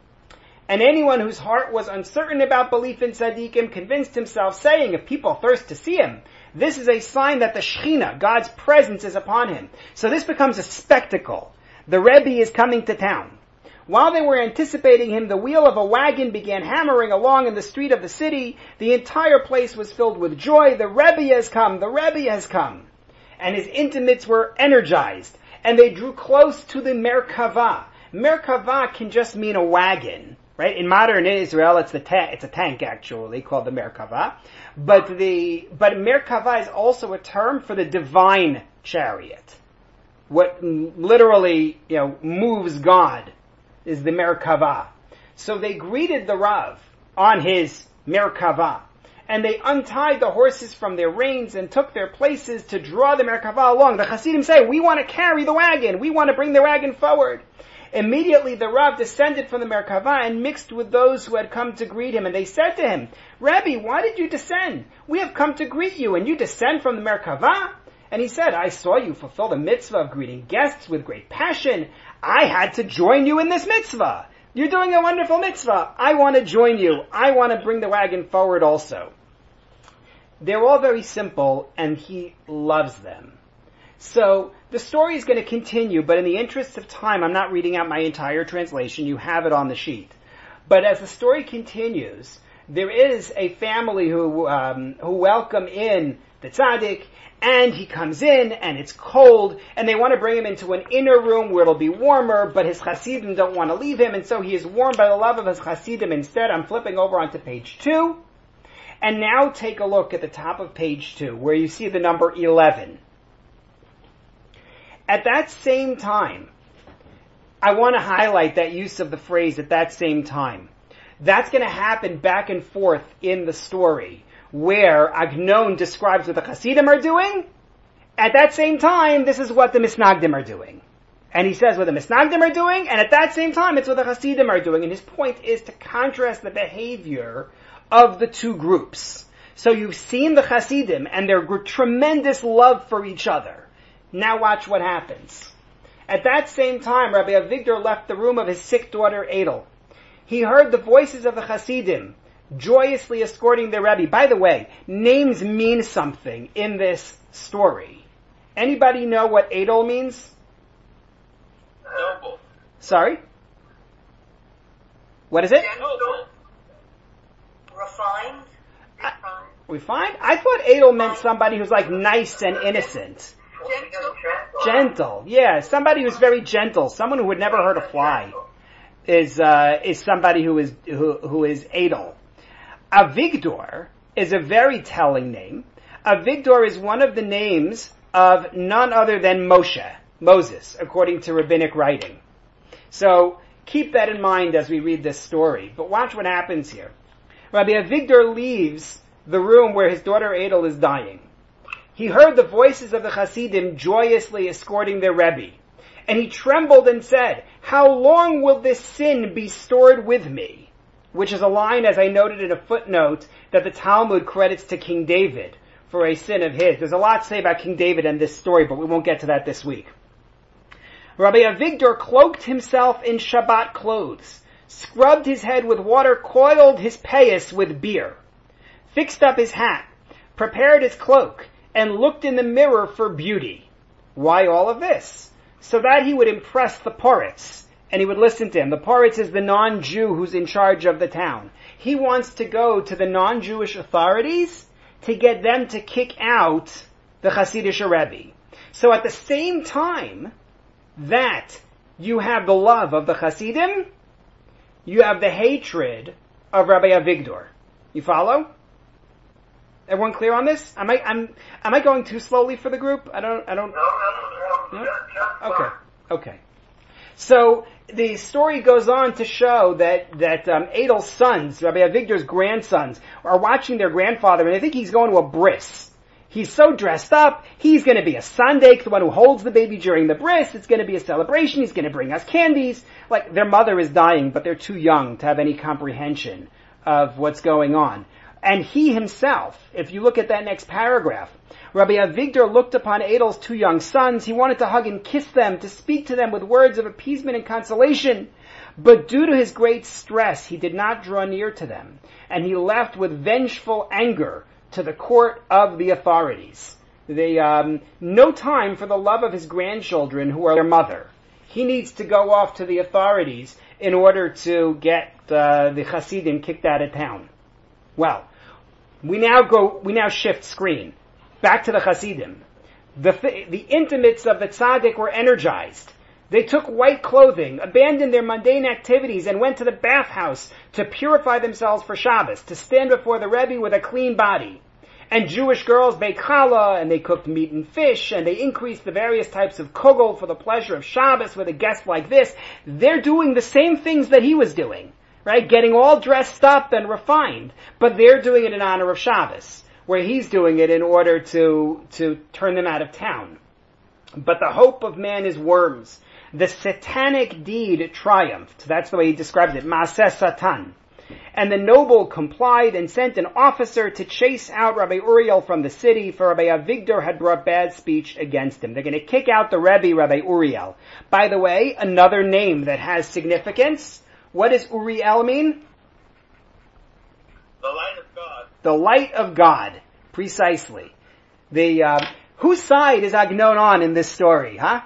And anyone whose heart was uncertain about belief in tzaddikim convinced himself, saying, if people thirst to see him, this is a sign that the Shekhinah, God's presence, is upon him. So this becomes a spectacle. The Rebbe is coming to town. While they were anticipating him, the wheel of a wagon began hammering along in the street of the city. The entire place was filled with joy. The Rebbe has come. The Rebbe has come. And his intimates were energized. And they drew close to the Merkava. Merkava can just mean a wagon. Right? In modern Israel, it's the ta- it's a tank actually called the Merkava. But the, but Merkava is also a term for the divine chariot. What literally, you know, moves God is the Merkava. So they greeted the Rav on his Merkava. And they untied the horses from their reins and took their places to draw the Merkava along. The Hasidim say, we want to carry the wagon. We want to bring the wagon forward. Immediately the Rav descended from the Merkava and mixed with those who had come to greet him. And they said to him, Rabbi, why did you descend? We have come to greet you, and you descend from the Merkava? And he said, I saw you fulfill the mitzvah of greeting guests with great passion. I had to join you in this mitzvah. You're doing a wonderful mitzvah. I want to join you. I want to bring the wagon forward also. They're all very simple, and he loves them. So the story is going to continue, but in the interest of time, I'm not reading out my entire translation. You have it on the sheet. But as the story continues, there is a family who um, who welcome in the tzaddik, and he comes in, and it's cold, and they want to bring him into an inner room where it'll be warmer, but his Hasidim don't want to leave him, and so he is warmed by the love of his Hasidim. Instead, I'm flipping over onto page two, and now take a look at the top of page two, where you see the number eleven. At that same time, I want to highlight that use of the phrase, at that same time. That's going to happen back and forth in the story, where Agnon describes what the Hasidim are doing. At that same time, this is what the Misnagdim are doing. And he says what the Misnagdim are doing, and at that same time, it's what the Hasidim are doing. And his point is to contrast the behavior of the two groups. So you've seen the Hasidim and their tremendous love for each other. Now watch what happens. At that same time, Rabbi Avigdor left the room of his sick daughter Adel. He heard the voices of the Hasidim joyously escorting their Rebbe. By the way, names mean something in this story. Anybody know what Adel means? Noble. Sorry? What is it? Noble. Refined? I, refined? I thought Adel meant somebody who's like nice and innocent. Gentle. Gentle. Yeah, somebody who's very gentle. Someone who would never hurt a fly is uh, is somebody who is who who is Adel. Avigdor is a very telling name. Avigdor is one of the names of none other than Moshe, Moses, according to rabbinic writing. So keep that in mind as we read this story. But watch what happens here. Rabbi Avigdor leaves the room where his daughter Adel is dying. He heard the voices of the Hasidim joyously escorting their Rebbe. And he trembled and said, how long will this sin be stored with me? Which is a line, as I noted in a footnote, that the Talmud credits to King David for a sin of his. There's a lot to say about King David and this story, but we won't get to that this week. Rabbi Avigdor cloaked himself in Shabbat clothes, scrubbed his head with water, coiled his payas with beer, fixed up his hat, prepared his cloak, and looked in the mirror for beauty. Why all of this? So that he would impress the poritz, and he would listen to him. The Poritz is the non-Jew who's in charge of the town. He wants to go to the non-Jewish authorities to get them to kick out the Hasidic Rebbe. So at the same time that you have the love of the Hasidim, you have the hatred of Rabbi Avigdor. You follow? Everyone clear on this? Am I am am I going too slowly for the group? I don't I don't. No, no, no. No? Just, just Okay. fine. Okay. So the story goes on to show that that um, Adel's sons, Rabbi Avigdor's grandsons, are watching their grandfather, and they think he's going to a bris. He's so dressed up. He's going to be a sandik, the one who holds the baby during the bris. It's going to be a celebration. He's going to bring us candies. Like, their mother is dying, but they're too young to have any comprehension of what's going on. And he himself, if you look at that next paragraph, Rabbi Avigdor looked upon Adel's two young sons. He wanted to hug and kiss them, to speak to them with words of appeasement and consolation. But due to his great stress, he did not draw near to them. And he left with vengeful anger to the court of the authorities. They, um, no time for the love of his grandchildren who are their mother. He needs to go off to the authorities in order to get uh, the Hasidim kicked out of town. Well, we now go, we now shift screen. Back to the Hasidim. The, the intimates of the tzaddik were energized. They took white clothing, abandoned their mundane activities, and went to the bathhouse to purify themselves for Shabbos, to stand before the Rebbe with a clean body. And Jewish girls baked challah, and they cooked meat and fish, and they increased the various types of kugel for the pleasure of Shabbos with a guest like this. They're doing the same things that he was doing, right? Getting all dressed up and refined, but they're doing it in honor of Shabbos, where he's doing it in order to, to turn them out of town. But the hope of man is worms. The satanic deed triumphed. That's the way he describes it. Maaseh Satan. And the noble complied and sent an officer to chase out Rabbi Uriel from the city, for Rabbi Avigdor had brought bad speech against him. They're going to kick out the Rebbe, Rabbi Uriel. By the way, another name that has significance. What does Uriel mean? The light of God. The light of God. Precisely. The, uh, whose side is Agnon on in this story, huh?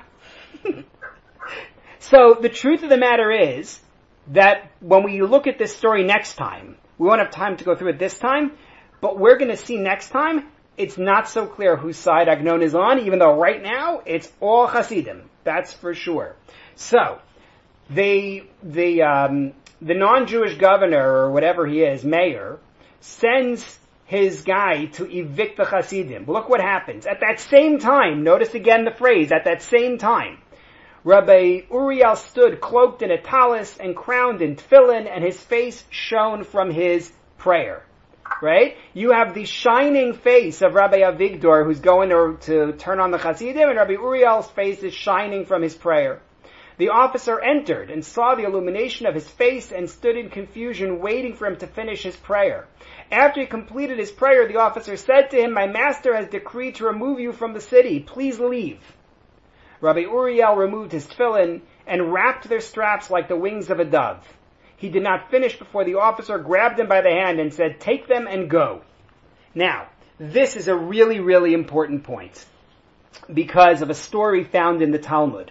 So the truth of the matter is that when we look at this story next time, we won't have time to go through it this time, but we're going to see next time, it's not so clear whose side Agnon is on, even though right now it's all Hasidim. That's for sure. So, they, the, um, the non-Jewish governor, or whatever he is, mayor, sends his guy to evict the Hasidim. Look what happens. At that same time, notice again the phrase, at that same time, Rabbi Uriel stood cloaked in a tallis and crowned in tefillin, and his face shone from his prayer. Right? You have the shining face of Rabbi Avigdor, who's going to, to turn on the Hasidim, and Rabbi Uriel's face is shining from his prayer. The officer entered and saw the illumination of his face and stood in confusion, waiting for him to finish his prayer. After he completed his prayer, the officer said to him, "My master has decreed to remove you from the city. Please leave." Rabbi Uriel removed his tefillin and wrapped their straps like the wings of a dove. He did not finish before the officer grabbed him by the hand and said, "Take them and go." Now, this is a really, really important point because of a story found in the Talmud.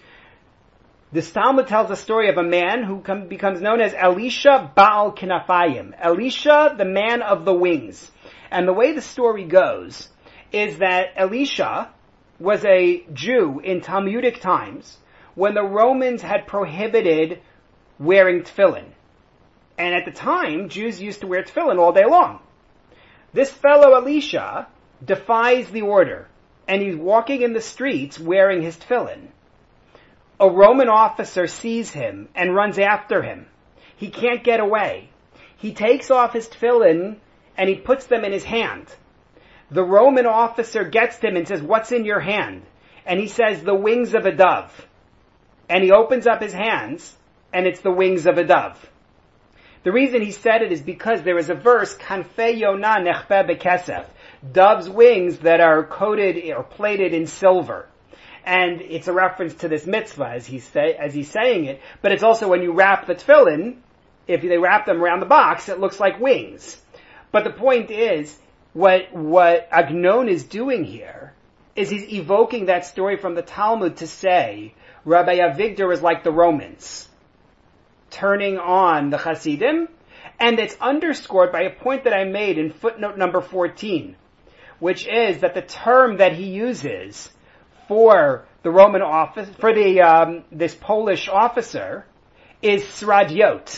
This Talmud tells a story of a man who come, becomes known as Elisha Baal Kinafayim. Elisha, the man of the wings. And the way the story goes is that Elisha was a Jew in Talmudic times when the Romans had prohibited wearing tefillin. And at the time, Jews used to wear tefillin all day long. This fellow Elisha defies the order, and he's walking in the streets wearing his tefillin. A Roman officer sees him and runs after him. He can't get away. He takes off his tefillin and he puts them in his hand. The Roman officer gets him and says, "What's in your hand?" And he says, "The wings of a dove." And he opens up his hands, and it's the wings of a dove. The reason he said it is because there is a verse, Kanfei Yonah nechpeh bekesef, dove's wings that are coated or plated in silver. And it's a reference to this mitzvah as he's, say, as he's saying it, but it's also when you wrap the tefillin, if they wrap them around the box, it looks like wings. But the point is, What, what Agnon is doing here is he's evoking that story from the Talmud to say, Rabbi Avigdor is like the Romans, turning on the Hasidim, and it's underscored by a point that I made in footnote number fourteen, which is that the term that he uses for the Roman office, for the um, this Polish officer, is sradiot.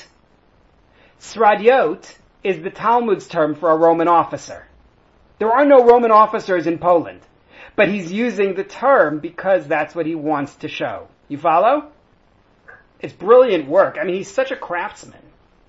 Sradiot is the Talmud's term for a Roman officer. There are no Roman officers in Poland, but he's using the term because that's what he wants to show. You follow? It's brilliant work. I mean, he's such a craftsman.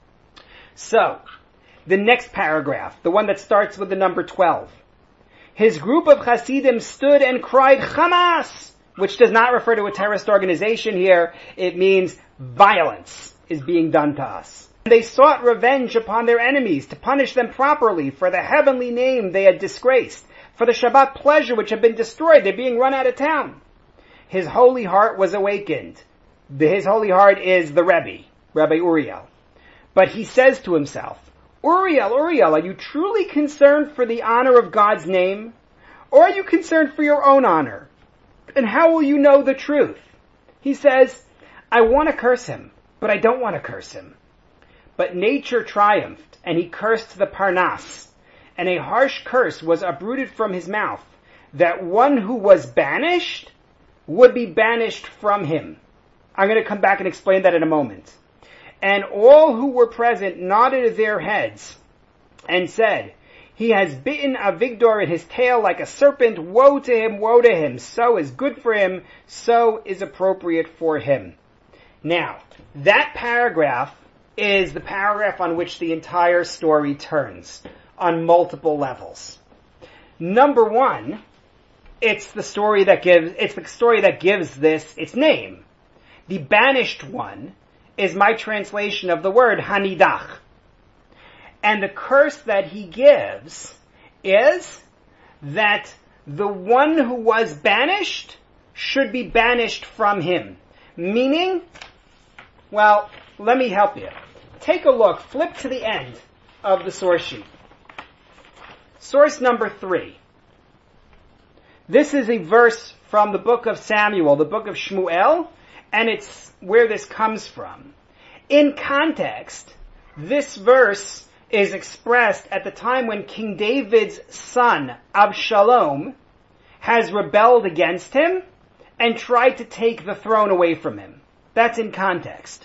So, the next paragraph, the one that starts with the number twelve. His group of Hasidim stood and cried, Hamas, which does not refer to a terrorist organization here. It means violence is being done to us. They sought revenge upon their enemies to punish them properly for the heavenly name they had disgraced, for the Shabbat pleasure which had been destroyed. They're being run out of town. His holy heart was awakened. His holy heart is the Rebbe, Rabbi Uriel. But he says to himself, Uriel, Uriel, are you truly concerned for the honor of God's name? Or are you concerned for your own honor? And how will you know the truth? He says, I want to curse him, but I don't want to curse him. But nature triumphed, and he cursed the Parnas, and a harsh curse was uprooted from his mouth, that one who was banished would be banished from him. I'm going to come back and explain that in a moment. And all who were present nodded their heads and said, he has bitten Avigdor in his tail like a serpent. Woe to him, woe to him. So is good for him, so is appropriate for him. Now, that paragraph is the paragraph on which the entire story turns on multiple levels. Number one, it's the story that gives, it's the story that gives this its name. The banished one is my translation of the word hanidach. And the curse that he gives is that the one who was banished should be banished from him. Meaning, well, let me help you. Take a look, flip to the end of the source sheet. Source number three. This is a verse from the book of Samuel, the book of Shmuel, and it's where this comes from. In context, this verse is expressed at the time when King David's son, Absalom, has rebelled against him and tried to take the throne away from him. That's in context.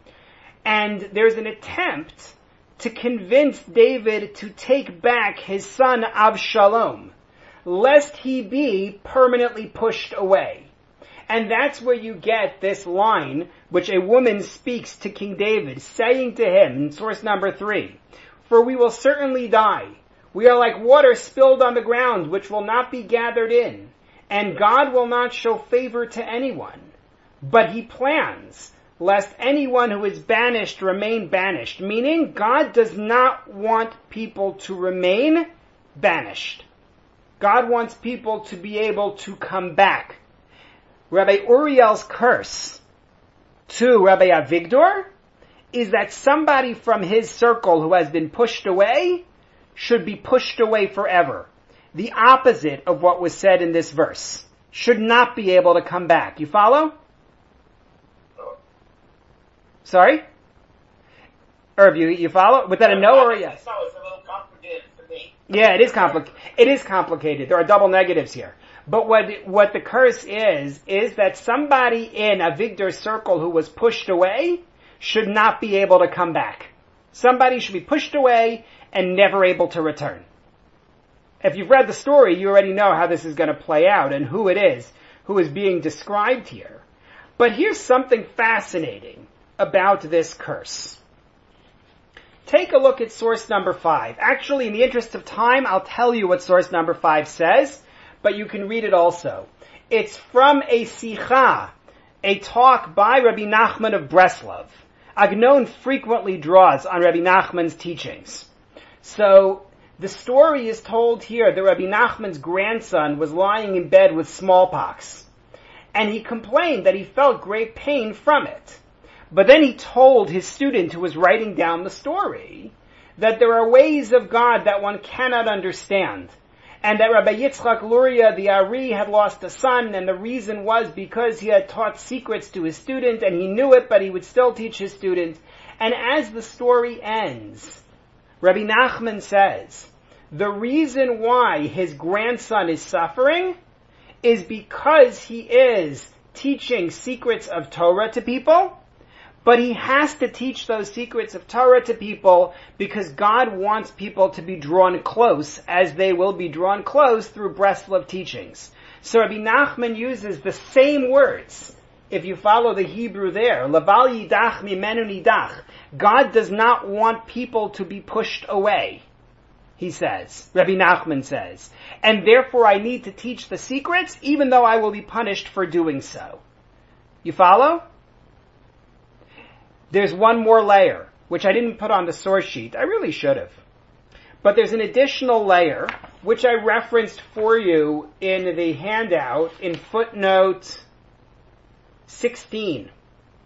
And there's an attempt to convince David to take back his son Absalom, lest he be permanently pushed away. And that's where you get this line, which a woman speaks to King David, saying to him, in source number three, for we will certainly die. We are like water spilled on the ground, which will not be gathered in. And God will not show favor to anyone. But he plans, lest anyone who is banished remain banished. Meaning, God does not want people to remain banished. God wants people to be able to come back. Rabbi Uriel's curse to Rabbi Avigdor is that somebody from his circle who has been pushed away should be pushed away forever. The opposite of what was said in this verse. Should not be able to come back. You follow? Sorry? Irv, you, you follow? Was that a no or a yes? No, it's a little complicated for me. Yeah, it is complicated. It is complicated. There are double negatives here. But what what the curse is, is that somebody in Avigdor's circle who was pushed away should not be able to come back. Somebody should be pushed away and never able to return. If you've read the story, you already know how this is going to play out and who it is who is being described here. But here's something fascinating about this curse. Take a look at source number five. Actually, in the interest of time, I'll tell you what source number five says, but you can read it also. It's from a sicha, a talk by Rabbi Nachman of Breslov. Agnon frequently draws on Rabbi Nachman's teachings. So, the story is told here that Rabbi Nachman's grandson was lying in bed with smallpox. And he complained that he felt great pain from it. But then he told his student who was writing down the story that there are ways of God that one cannot understand. and that Rabbi Yitzchak Luria, the Ari, had lost a son, and the reason was because he had taught secrets to his student, and he knew it, but he would still teach his student. And as the story ends, Rabbi Nachman says, the reason why his grandson is suffering is because he is teaching secrets of Torah to people, but he has to teach those secrets of Torah to people because God wants people to be drawn close, as they will be drawn close through Breslov teachings. So Rabbi Nachman uses the same words, if you follow the Hebrew there, Laval yidach mimenu nidach. God does not want people to be pushed away, he says, Rabbi Nachman says. And therefore I need to teach the secrets, even though I will be punished for doing so. You follow? There's one more layer, which I didn't put on the source sheet. I really should have. But there's an additional layer, which I referenced for you in the handout in footnote sixteen.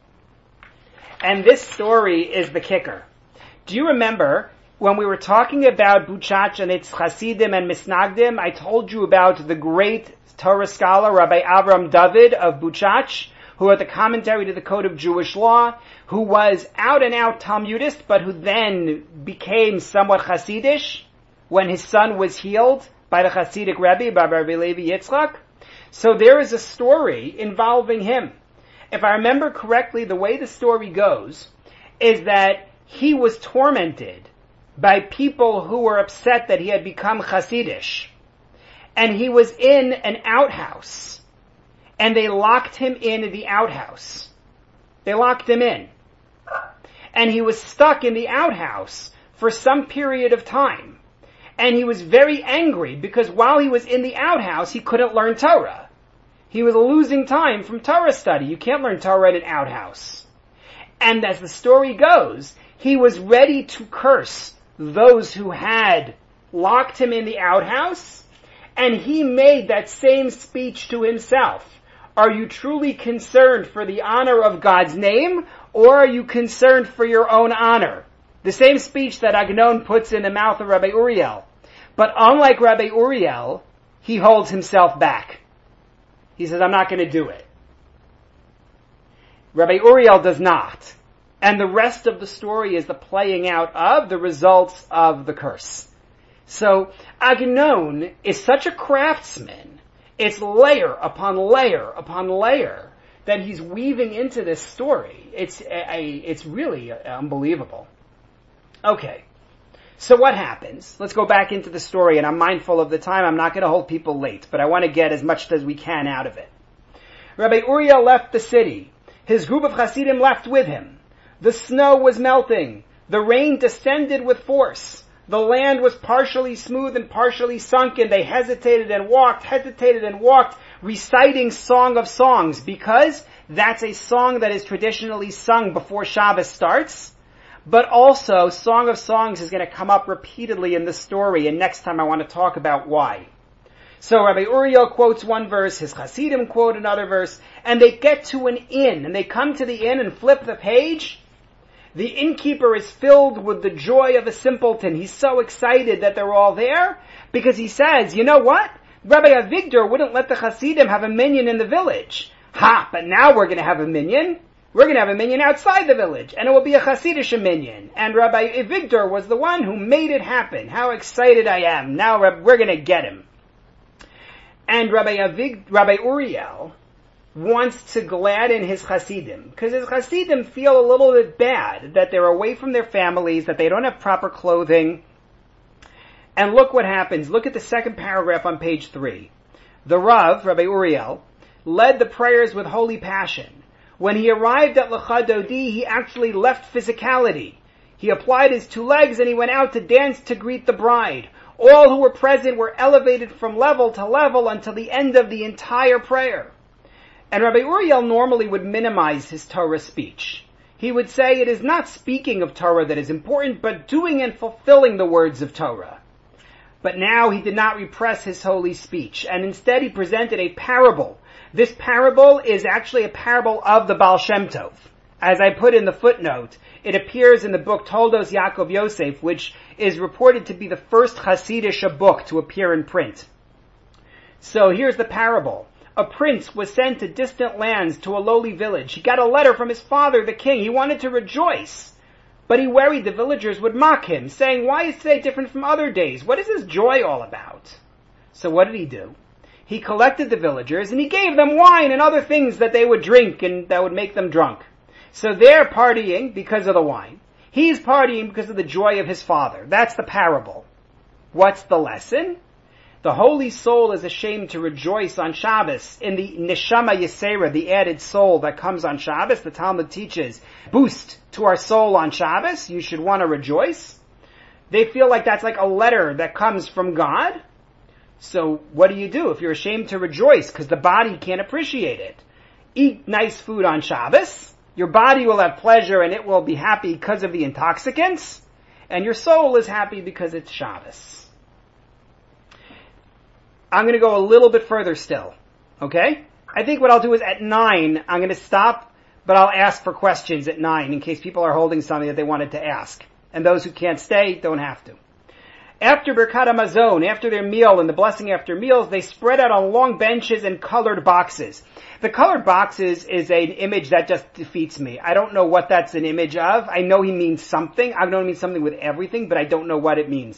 And this story is the kicker. Do you remember when we were talking about Buchach and its Hasidim and Misnagdim? I told you about the great Torah scholar, Rabbi Avram David of Buchach, who wrote the commentary to the Code of Jewish Law, who was out and out Talmudist, but who then became somewhat Hasidish when his son was healed by the Hasidic Rebbe, by Rabbi Levi Yitzchak. So there is a story involving him. If I remember correctly, the way the story goes is that he was tormented by people who were upset that he had become Hasidish. And he was in an outhouse. And they locked him in the outhouse. They locked him in. And he was stuck in the outhouse for some period of time. And he was very angry because while he was in the outhouse, he couldn't learn Torah. He was losing time from Torah study. You can't learn Torah in an outhouse. And as the story goes, he was ready to curse those who had locked him in the outhouse. And he made that same speech to himself. Are you truly concerned for the honor of God's name, or are you concerned for your own honor? The same speech that Agnon puts in the mouth of Rabbi Uriel. But unlike Rabbi Uriel, he holds himself back. He says, I'm not going to do it. Rabbi Uriel does not. And the rest of the story is the playing out of the results of the curse. So Agnon is such a craftsman. It's layer upon layer upon layer that he's weaving into this story. It's a, a, it's really unbelievable. Okay, so what happens? Let's go back into the story, and I'm mindful of the time. I'm not going to hold people late, but I want to get as much as we can out of it. Rabbi Uriel left the city. His group of Hasidim left with him. The snow was melting. The rain descended with force. The land was partially smooth and partially sunken. They hesitated and walked, hesitated and walked, reciting Song of Songs, because that's a song that is traditionally sung before Shabbos starts. But also, Song of Songs is going to come up repeatedly in the story, and next time I want to talk about why. So Rabbi Uriel quotes one verse, his Hasidim quote another verse, and they get to an inn, and they come to the inn and flip the page. The innkeeper is filled with the joy of a simpleton. He's so excited that they're all there, because he says, you know what? Rabbi Avigdor wouldn't let the Hasidim have a minyan in the village. Ha, but now we're going to have a minyan. We're going to have a minyan outside the village, and it will be a Hasidish minyan. And Rabbi Avigdor was the one who made it happen. How excited I am. Now we're going to get him. And Rabbi Avig, Rabbi Uriel wants to gladden his Hasidim, because his Hasidim feel a little bit bad that they're away from their families, that they don't have proper clothing. And look what happens. Look at the second paragraph on page three. The Rav, Rabbi Uriel, led the prayers with holy passion. When he arrived at Lecha Dodi, he actually left physicality. He applied his two legs and he went out to dance to greet the bride. All who were present were elevated from level to level until the end of the entire prayer. And Rabbi Uriel normally would minimize his Torah speech. He would say it is not speaking of Torah that is important, but doing and fulfilling the words of Torah. But now he did not repress his holy speech, and instead he presented a parable. This parable is actually a parable of the Baal Shem Tov. As I put in the footnote, it appears in the book Toldos Yaakov Yosef, which is reported to be the first Hasidic book to appear in print. So here's the parable. A prince was sent to distant lands to a lowly village. He got a letter from his father, the king. He wanted to rejoice, but he worried the villagers would mock him, saying, "Why is today different from other days? What is this joy all about?" So what did he do? He collected the villagers and he gave them wine and other things that they would drink and that would make them drunk. So they're partying because of the wine. He's partying because of the joy of his father. That's the parable. What's the lesson? The holy soul is ashamed to rejoice on Shabbos. In the Neshama Yisera, the added soul that comes on Shabbos, the Talmud teaches, boost to our soul on Shabbos. You should want to rejoice. They feel like that's like a letter that comes from God. So what do you do if you're ashamed to rejoice because the body can't appreciate it? Eat nice food on Shabbos. Your body will have pleasure and it will be happy because of the intoxicants. And your soul is happy because it's Shabbos. I'm going to go a little bit further still. Okay? I think what I'll do is at nine, I'm going to stop, but I'll ask for questions at nine in case people are holding something that they wanted to ask. And those who can't stay don't have to. After Birkat HaMazon, after their meal and the blessing after meals, they spread out on long benches and colored boxes. The colored boxes is an image that just defeats me. I don't know what that's an image of. I know he means something. I know he means something with everything, but I don't know what it means.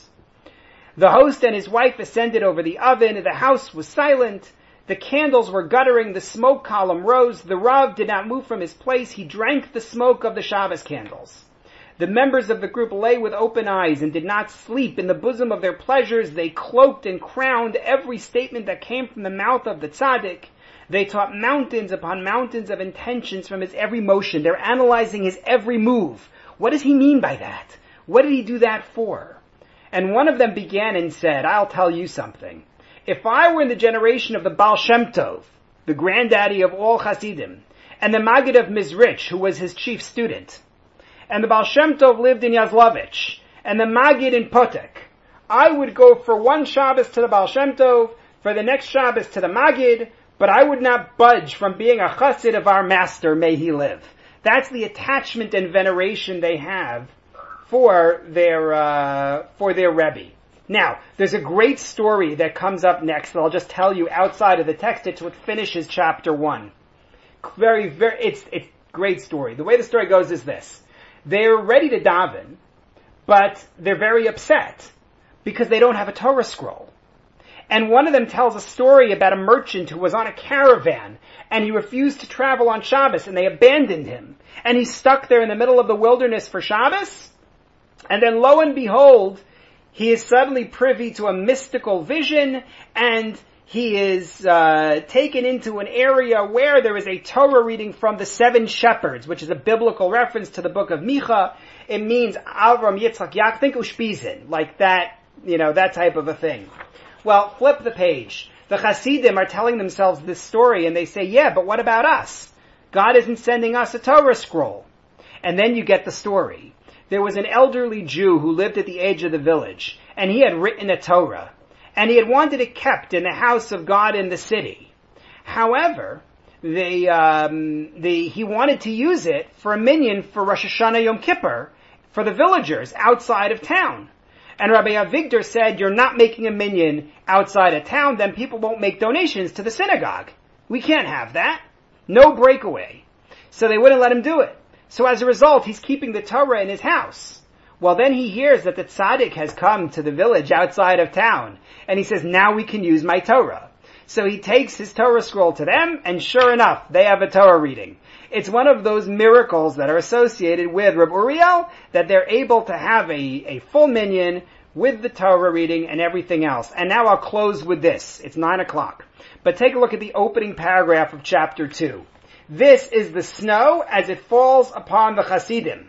The host and his wife ascended over the oven. The house was silent. The candles were guttering. The smoke column rose. The Rav did not move from his place. He drank the smoke of the Shabbos candles. The members of the group lay with open eyes and did not sleep. In the bosom of their pleasures, they cloaked and crowned every statement that came from the mouth of the tzaddik. They taught mountains upon mountains of intentions from his every motion. They're analyzing his every move. What does he mean by that? What did he do that for? And one of them began and said, I'll tell you something. If I were in the generation of the Baal Shem Tov, the granddaddy of all Hasidim, and the Maggid of Mizrich, who was his chief student, and the Baal Shem Tov lived in Yazlovich, and the Maggid in Potek, I would go for one Shabbos to the Baal Shem Tov, for the next Shabbos to the Maggid, but I would not budge from being a chassid of our master, may he live. That's the attachment and veneration they have for their, uh, for their Rebbe. Now, there's a great story that comes up next that I'll just tell you outside of the text. It's what finishes chapter one. Very, very, it's, it's a great story. The way the story goes is this. They're ready to daven, but they're very upset because they don't have a Torah scroll. And one of them tells a story about a merchant who was on a caravan and he refused to travel on Shabbos and they abandoned him. And he's stuck there in the middle of the wilderness for Shabbos. And then lo and behold, he is suddenly privy to a mystical vision and he is uh, taken into an area where there is a Torah reading from the seven shepherds, which is a biblical reference to the book of Micha. It means Avram, Yitzchak, Yaakov, think Ushpizin, like that, you know, that type of a thing. Well, flip the page. The Hasidim are telling themselves this story and they say, yeah, but what about us? God isn't sending us a Torah scroll. And then you get the story. There was an elderly Jew who lived at the edge of the village and he had written a Torah. And he had wanted it kept in the house of God in the city. However, they, um, the, he wanted to use it for a minyan for Rosh Hashanah Yom Kippur for the villagers outside of town. And Rabbi Avigdor said, you're not making a minyan outside of town, then people won't make donations to the synagogue. We can't have that. No breakaway. So they wouldn't let him do it. So as a result, he's keeping the Torah in his house. Well, then he hears that the tzaddik has come to the village outside of town. And he says, now we can use my Torah. So he takes his Torah scroll to them, and sure enough, they have a Torah reading. It's one of those miracles that are associated with Reb Uriel, that they're able to have a, a full minyan with the Torah reading and everything else. And now I'll close with this. It's nine o'clock. But take a look at the opening paragraph of chapter two. This is the snow as it falls upon the Hasidim.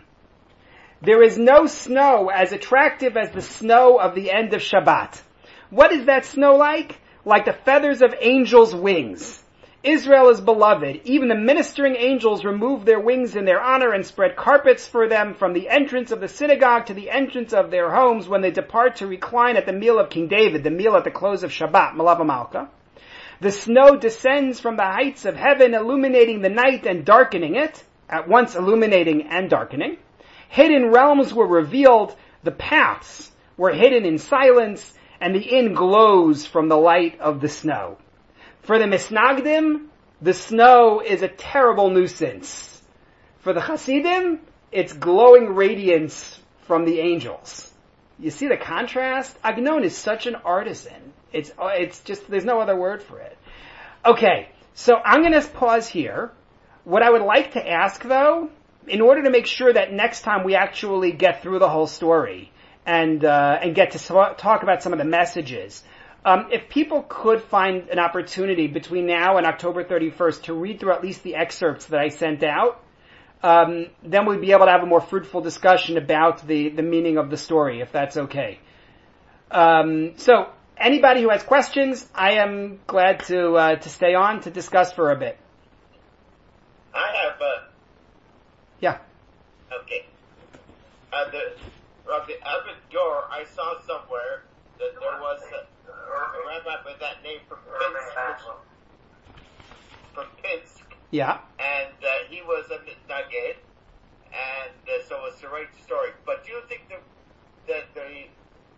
There is no snow as attractive as the snow of the end of Shabbat. What is that snow like? Like the feathers of angels' wings. Israel is beloved. Even the ministering angels remove their wings in their honor and spread carpets for them from the entrance of the synagogue to the entrance of their homes when they depart to recline at the meal of King David, the meal at the close of Shabbat, Malav Malka. The snow descends from the heights of heaven, illuminating the night and darkening it. at once illuminating and darkening. Hidden realms were revealed, the paths were hidden in silence, and the inn glows from the light of the snow. For the Misnagdim, the snow is a terrible nuisance. For the Hasidim, it's glowing radiance from the angels. You see the contrast? Agnon is such an artisan. It's it's just, there's no other word for it. Okay, so I'm going to pause here. What I would like to ask, though, in order to make sure that next time we actually get through the whole story and uh, and get to talk about some of the messages, um, if people could find an opportunity between now and October thirty-first to read through at least the excerpts that I sent out, um, then we'd be able to have a more fruitful discussion about the, the meaning of the story, if that's okay. Um, so, anybody who has questions, I am glad to uh, to stay on to discuss for a bit. I have a... Yeah. Okay. Uh, the, Rabbi Abedor, I saw somewhere that there was a, a rabbi with that name from Pinsk, from Pinsk, Yeah. and uh, he was a mitnaged, and uh, so it's the right story. But do you think that, that the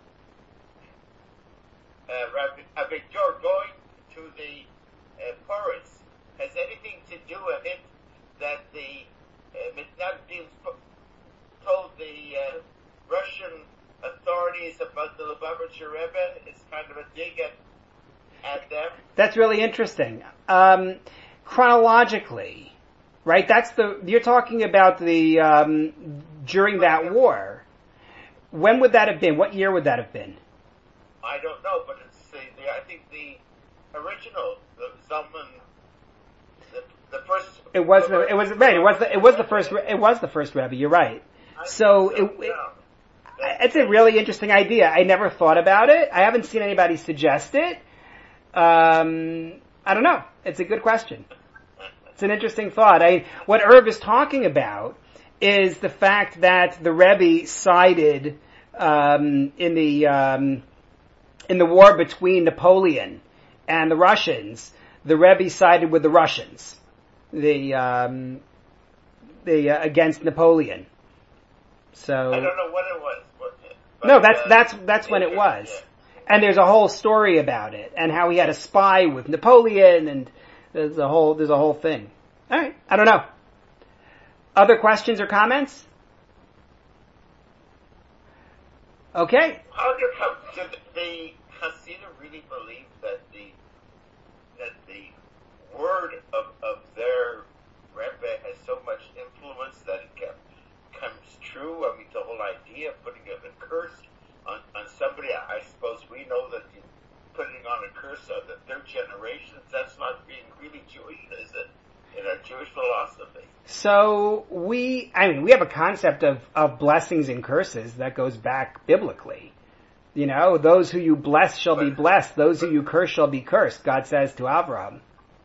uh, Rabbi Abedor going to the uh, Paris has anything to do with it that the uh, mitnagdim told the uh, Russian authorities about the Lubavitcher Rebbe? It's kind of a dig at, at them. That's really interesting. Um, chronologically, right? That's the, you're talking about the, um, during that war. When would that have been? What year would that have been? I don't know, but it's the, the I think the original, the Zalman, the, the first. It was the, it was, right, it was the, it was the first, it was the first Rebbe, you're right. So, it, it, it's a really interesting idea. I never thought about it. I haven't seen anybody suggest it. Um, I don't know. It's a good question. It's an interesting thought. I, what Irv is talking about is the fact that the Rebbe sided um, in the um, in the war between Napoleon and the Russians. The Rebbe sided with the Russians, the um, the uh, against Napoleon. So I don't know what it was. But, no, that's uh, that's that's when it was. Yeah. And there's a whole story about it, and how he had a spy with Napoleon, and there's a whole there's a whole thing. All right, I don't know. Other questions or comments? Okay. How do, how, do the Hasidim really believe that the that the word of, of their Rebbe has so much influence that it can, comes true? I mean, the whole idea of putting a curse on, on somebody, I suppose we know that the, putting on a curse on the third generations, that's not being really Jewish, is it? In our Jewish philosophy. So we, I mean, we have a concept of, of blessings and curses that goes back biblically. You know, those who you bless shall but, be blessed, those who you curse shall be cursed, God says to Abraham.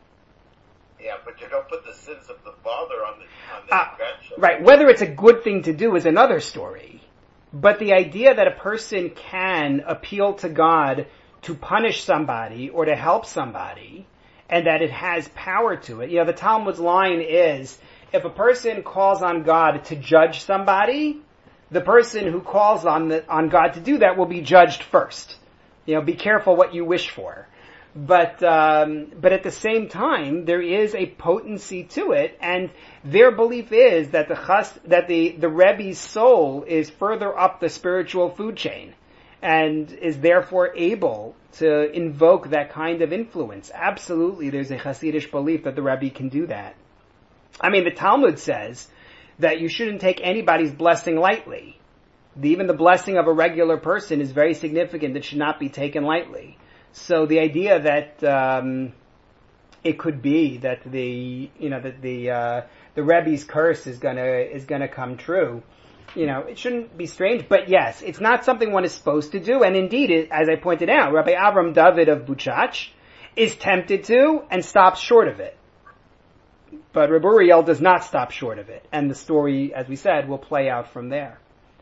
Yeah, but you don't put the sins of the father on the, on the uh, grandchildren. Right, whether it's a good thing to do is another story. But the idea that a person can appeal to God to punish somebody or to help somebody, and that it has power to it. You know, the Talmud's line is, if a person calls on God to judge somebody, the person who calls on the, on God to do that will be judged first. You know, be careful what you wish for. But, um, but at the same time, there is a potency to it, and their belief is that the chas, that the, the Rebbe's soul is further up the spiritual food chain, and is therefore able to invoke that kind of influence. Absolutely, there's a Hasidic belief that the Rebbe can do that. I mean, the Talmud says that you shouldn't take anybody's blessing lightly. The, even the blessing of a regular person is very significant. It should not be taken lightly. So the idea that um, it could be that the you know that the uh, the Rebbe's curse is gonna is gonna come true, you know, it shouldn't be strange. But yes, it's not something one is supposed to do. And indeed, it, as I pointed out, Rabbi Avram David of Buchach is tempted to and stops short of it. But Rabbi Uriel does not stop short of it, and the story, as we said, will play out from there.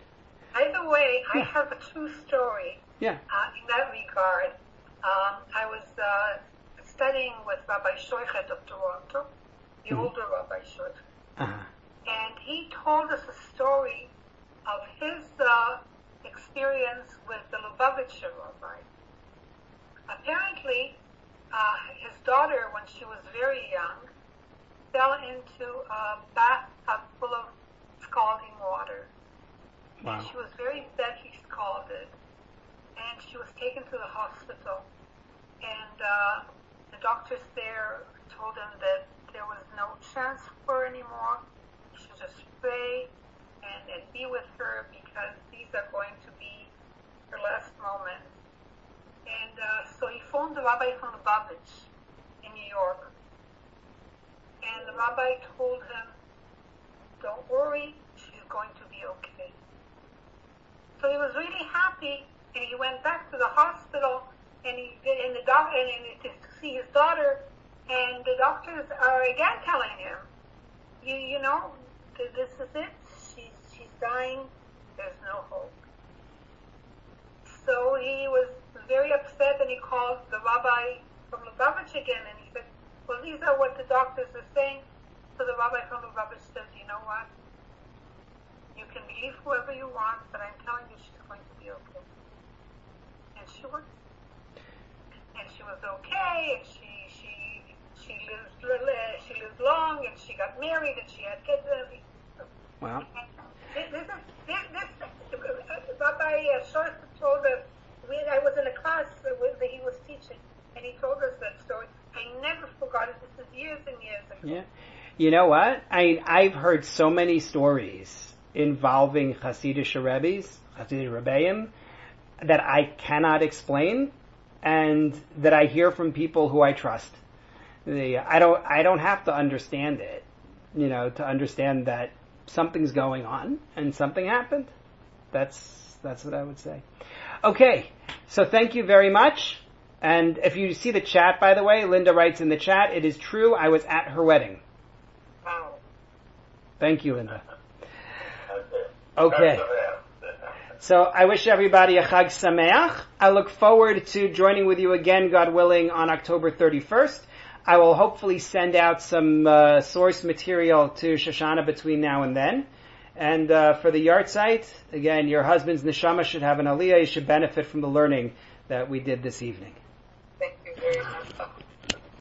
By the way, Yeah. I have a true story Yeah. uh, in that regard. Um, I was uh, studying with Rabbi Shoichet of Toronto, the Mhm. older Rabbi Shoichet. Uh-huh. and he told us a story of his uh, experience with the Lubavitcher rabbi. Apparently, uh, his daughter, when she was very young, fell into a bathtub full of scalding water. Wow. And she was very badly scalded, and she was taken to the hospital. And uh, the doctors there told him that there was no chance for her anymore. He should just pray and, and be with her, because these are going to be her last moments. And uh, so he phoned the rabbi from Lubavitch in New York. And the rabbi told him, don't worry, she's going to be okay. So he was really happy, and he went back to the hospital, and he and the doc and, and to see his daughter, and the doctors are again telling him, you you know, this is it. She's she's dying. There's no hope. So he was very upset, and he called the rabbi from Lubavitch again, and he said, well, these are what the doctors are saying. So the rabbi from Lubavitch said, you know what? You can believe whoever you want, but I'm telling you she's going to be okay. And she was. And she was okay, and she she she lived she lived long, and she got married, and she had kids. Wow. This is this this Rabbi Schwartz told us. We, I was in a class that he was teaching, and he told us that story. I never forgot it. This is years and years ago. Yeah. You know what? I I've heard so many stories involving Hasidic Rebbes, Hasidic Rebbeim, that I cannot explain, and that I hear from people who I trust. The, I don't I don't have to understand it, you know, to understand that something's going on and something happened. That's that's what I would say. Okay, so thank you very much. And if you see the chat, by the way, Linda writes in the chat, it is true, I was at her wedding. Wow. Thank you, Linda. Okay. Okay. So I wish everybody a Chag Sameach. I look forward to joining with you again, God willing, on October thirty-first. I will hopefully send out some uh, source material to Shoshana between now and then. And uh, for the Yartzeit, again, your husband's neshama should have an aliyah. You should benefit from the learning that we did this evening.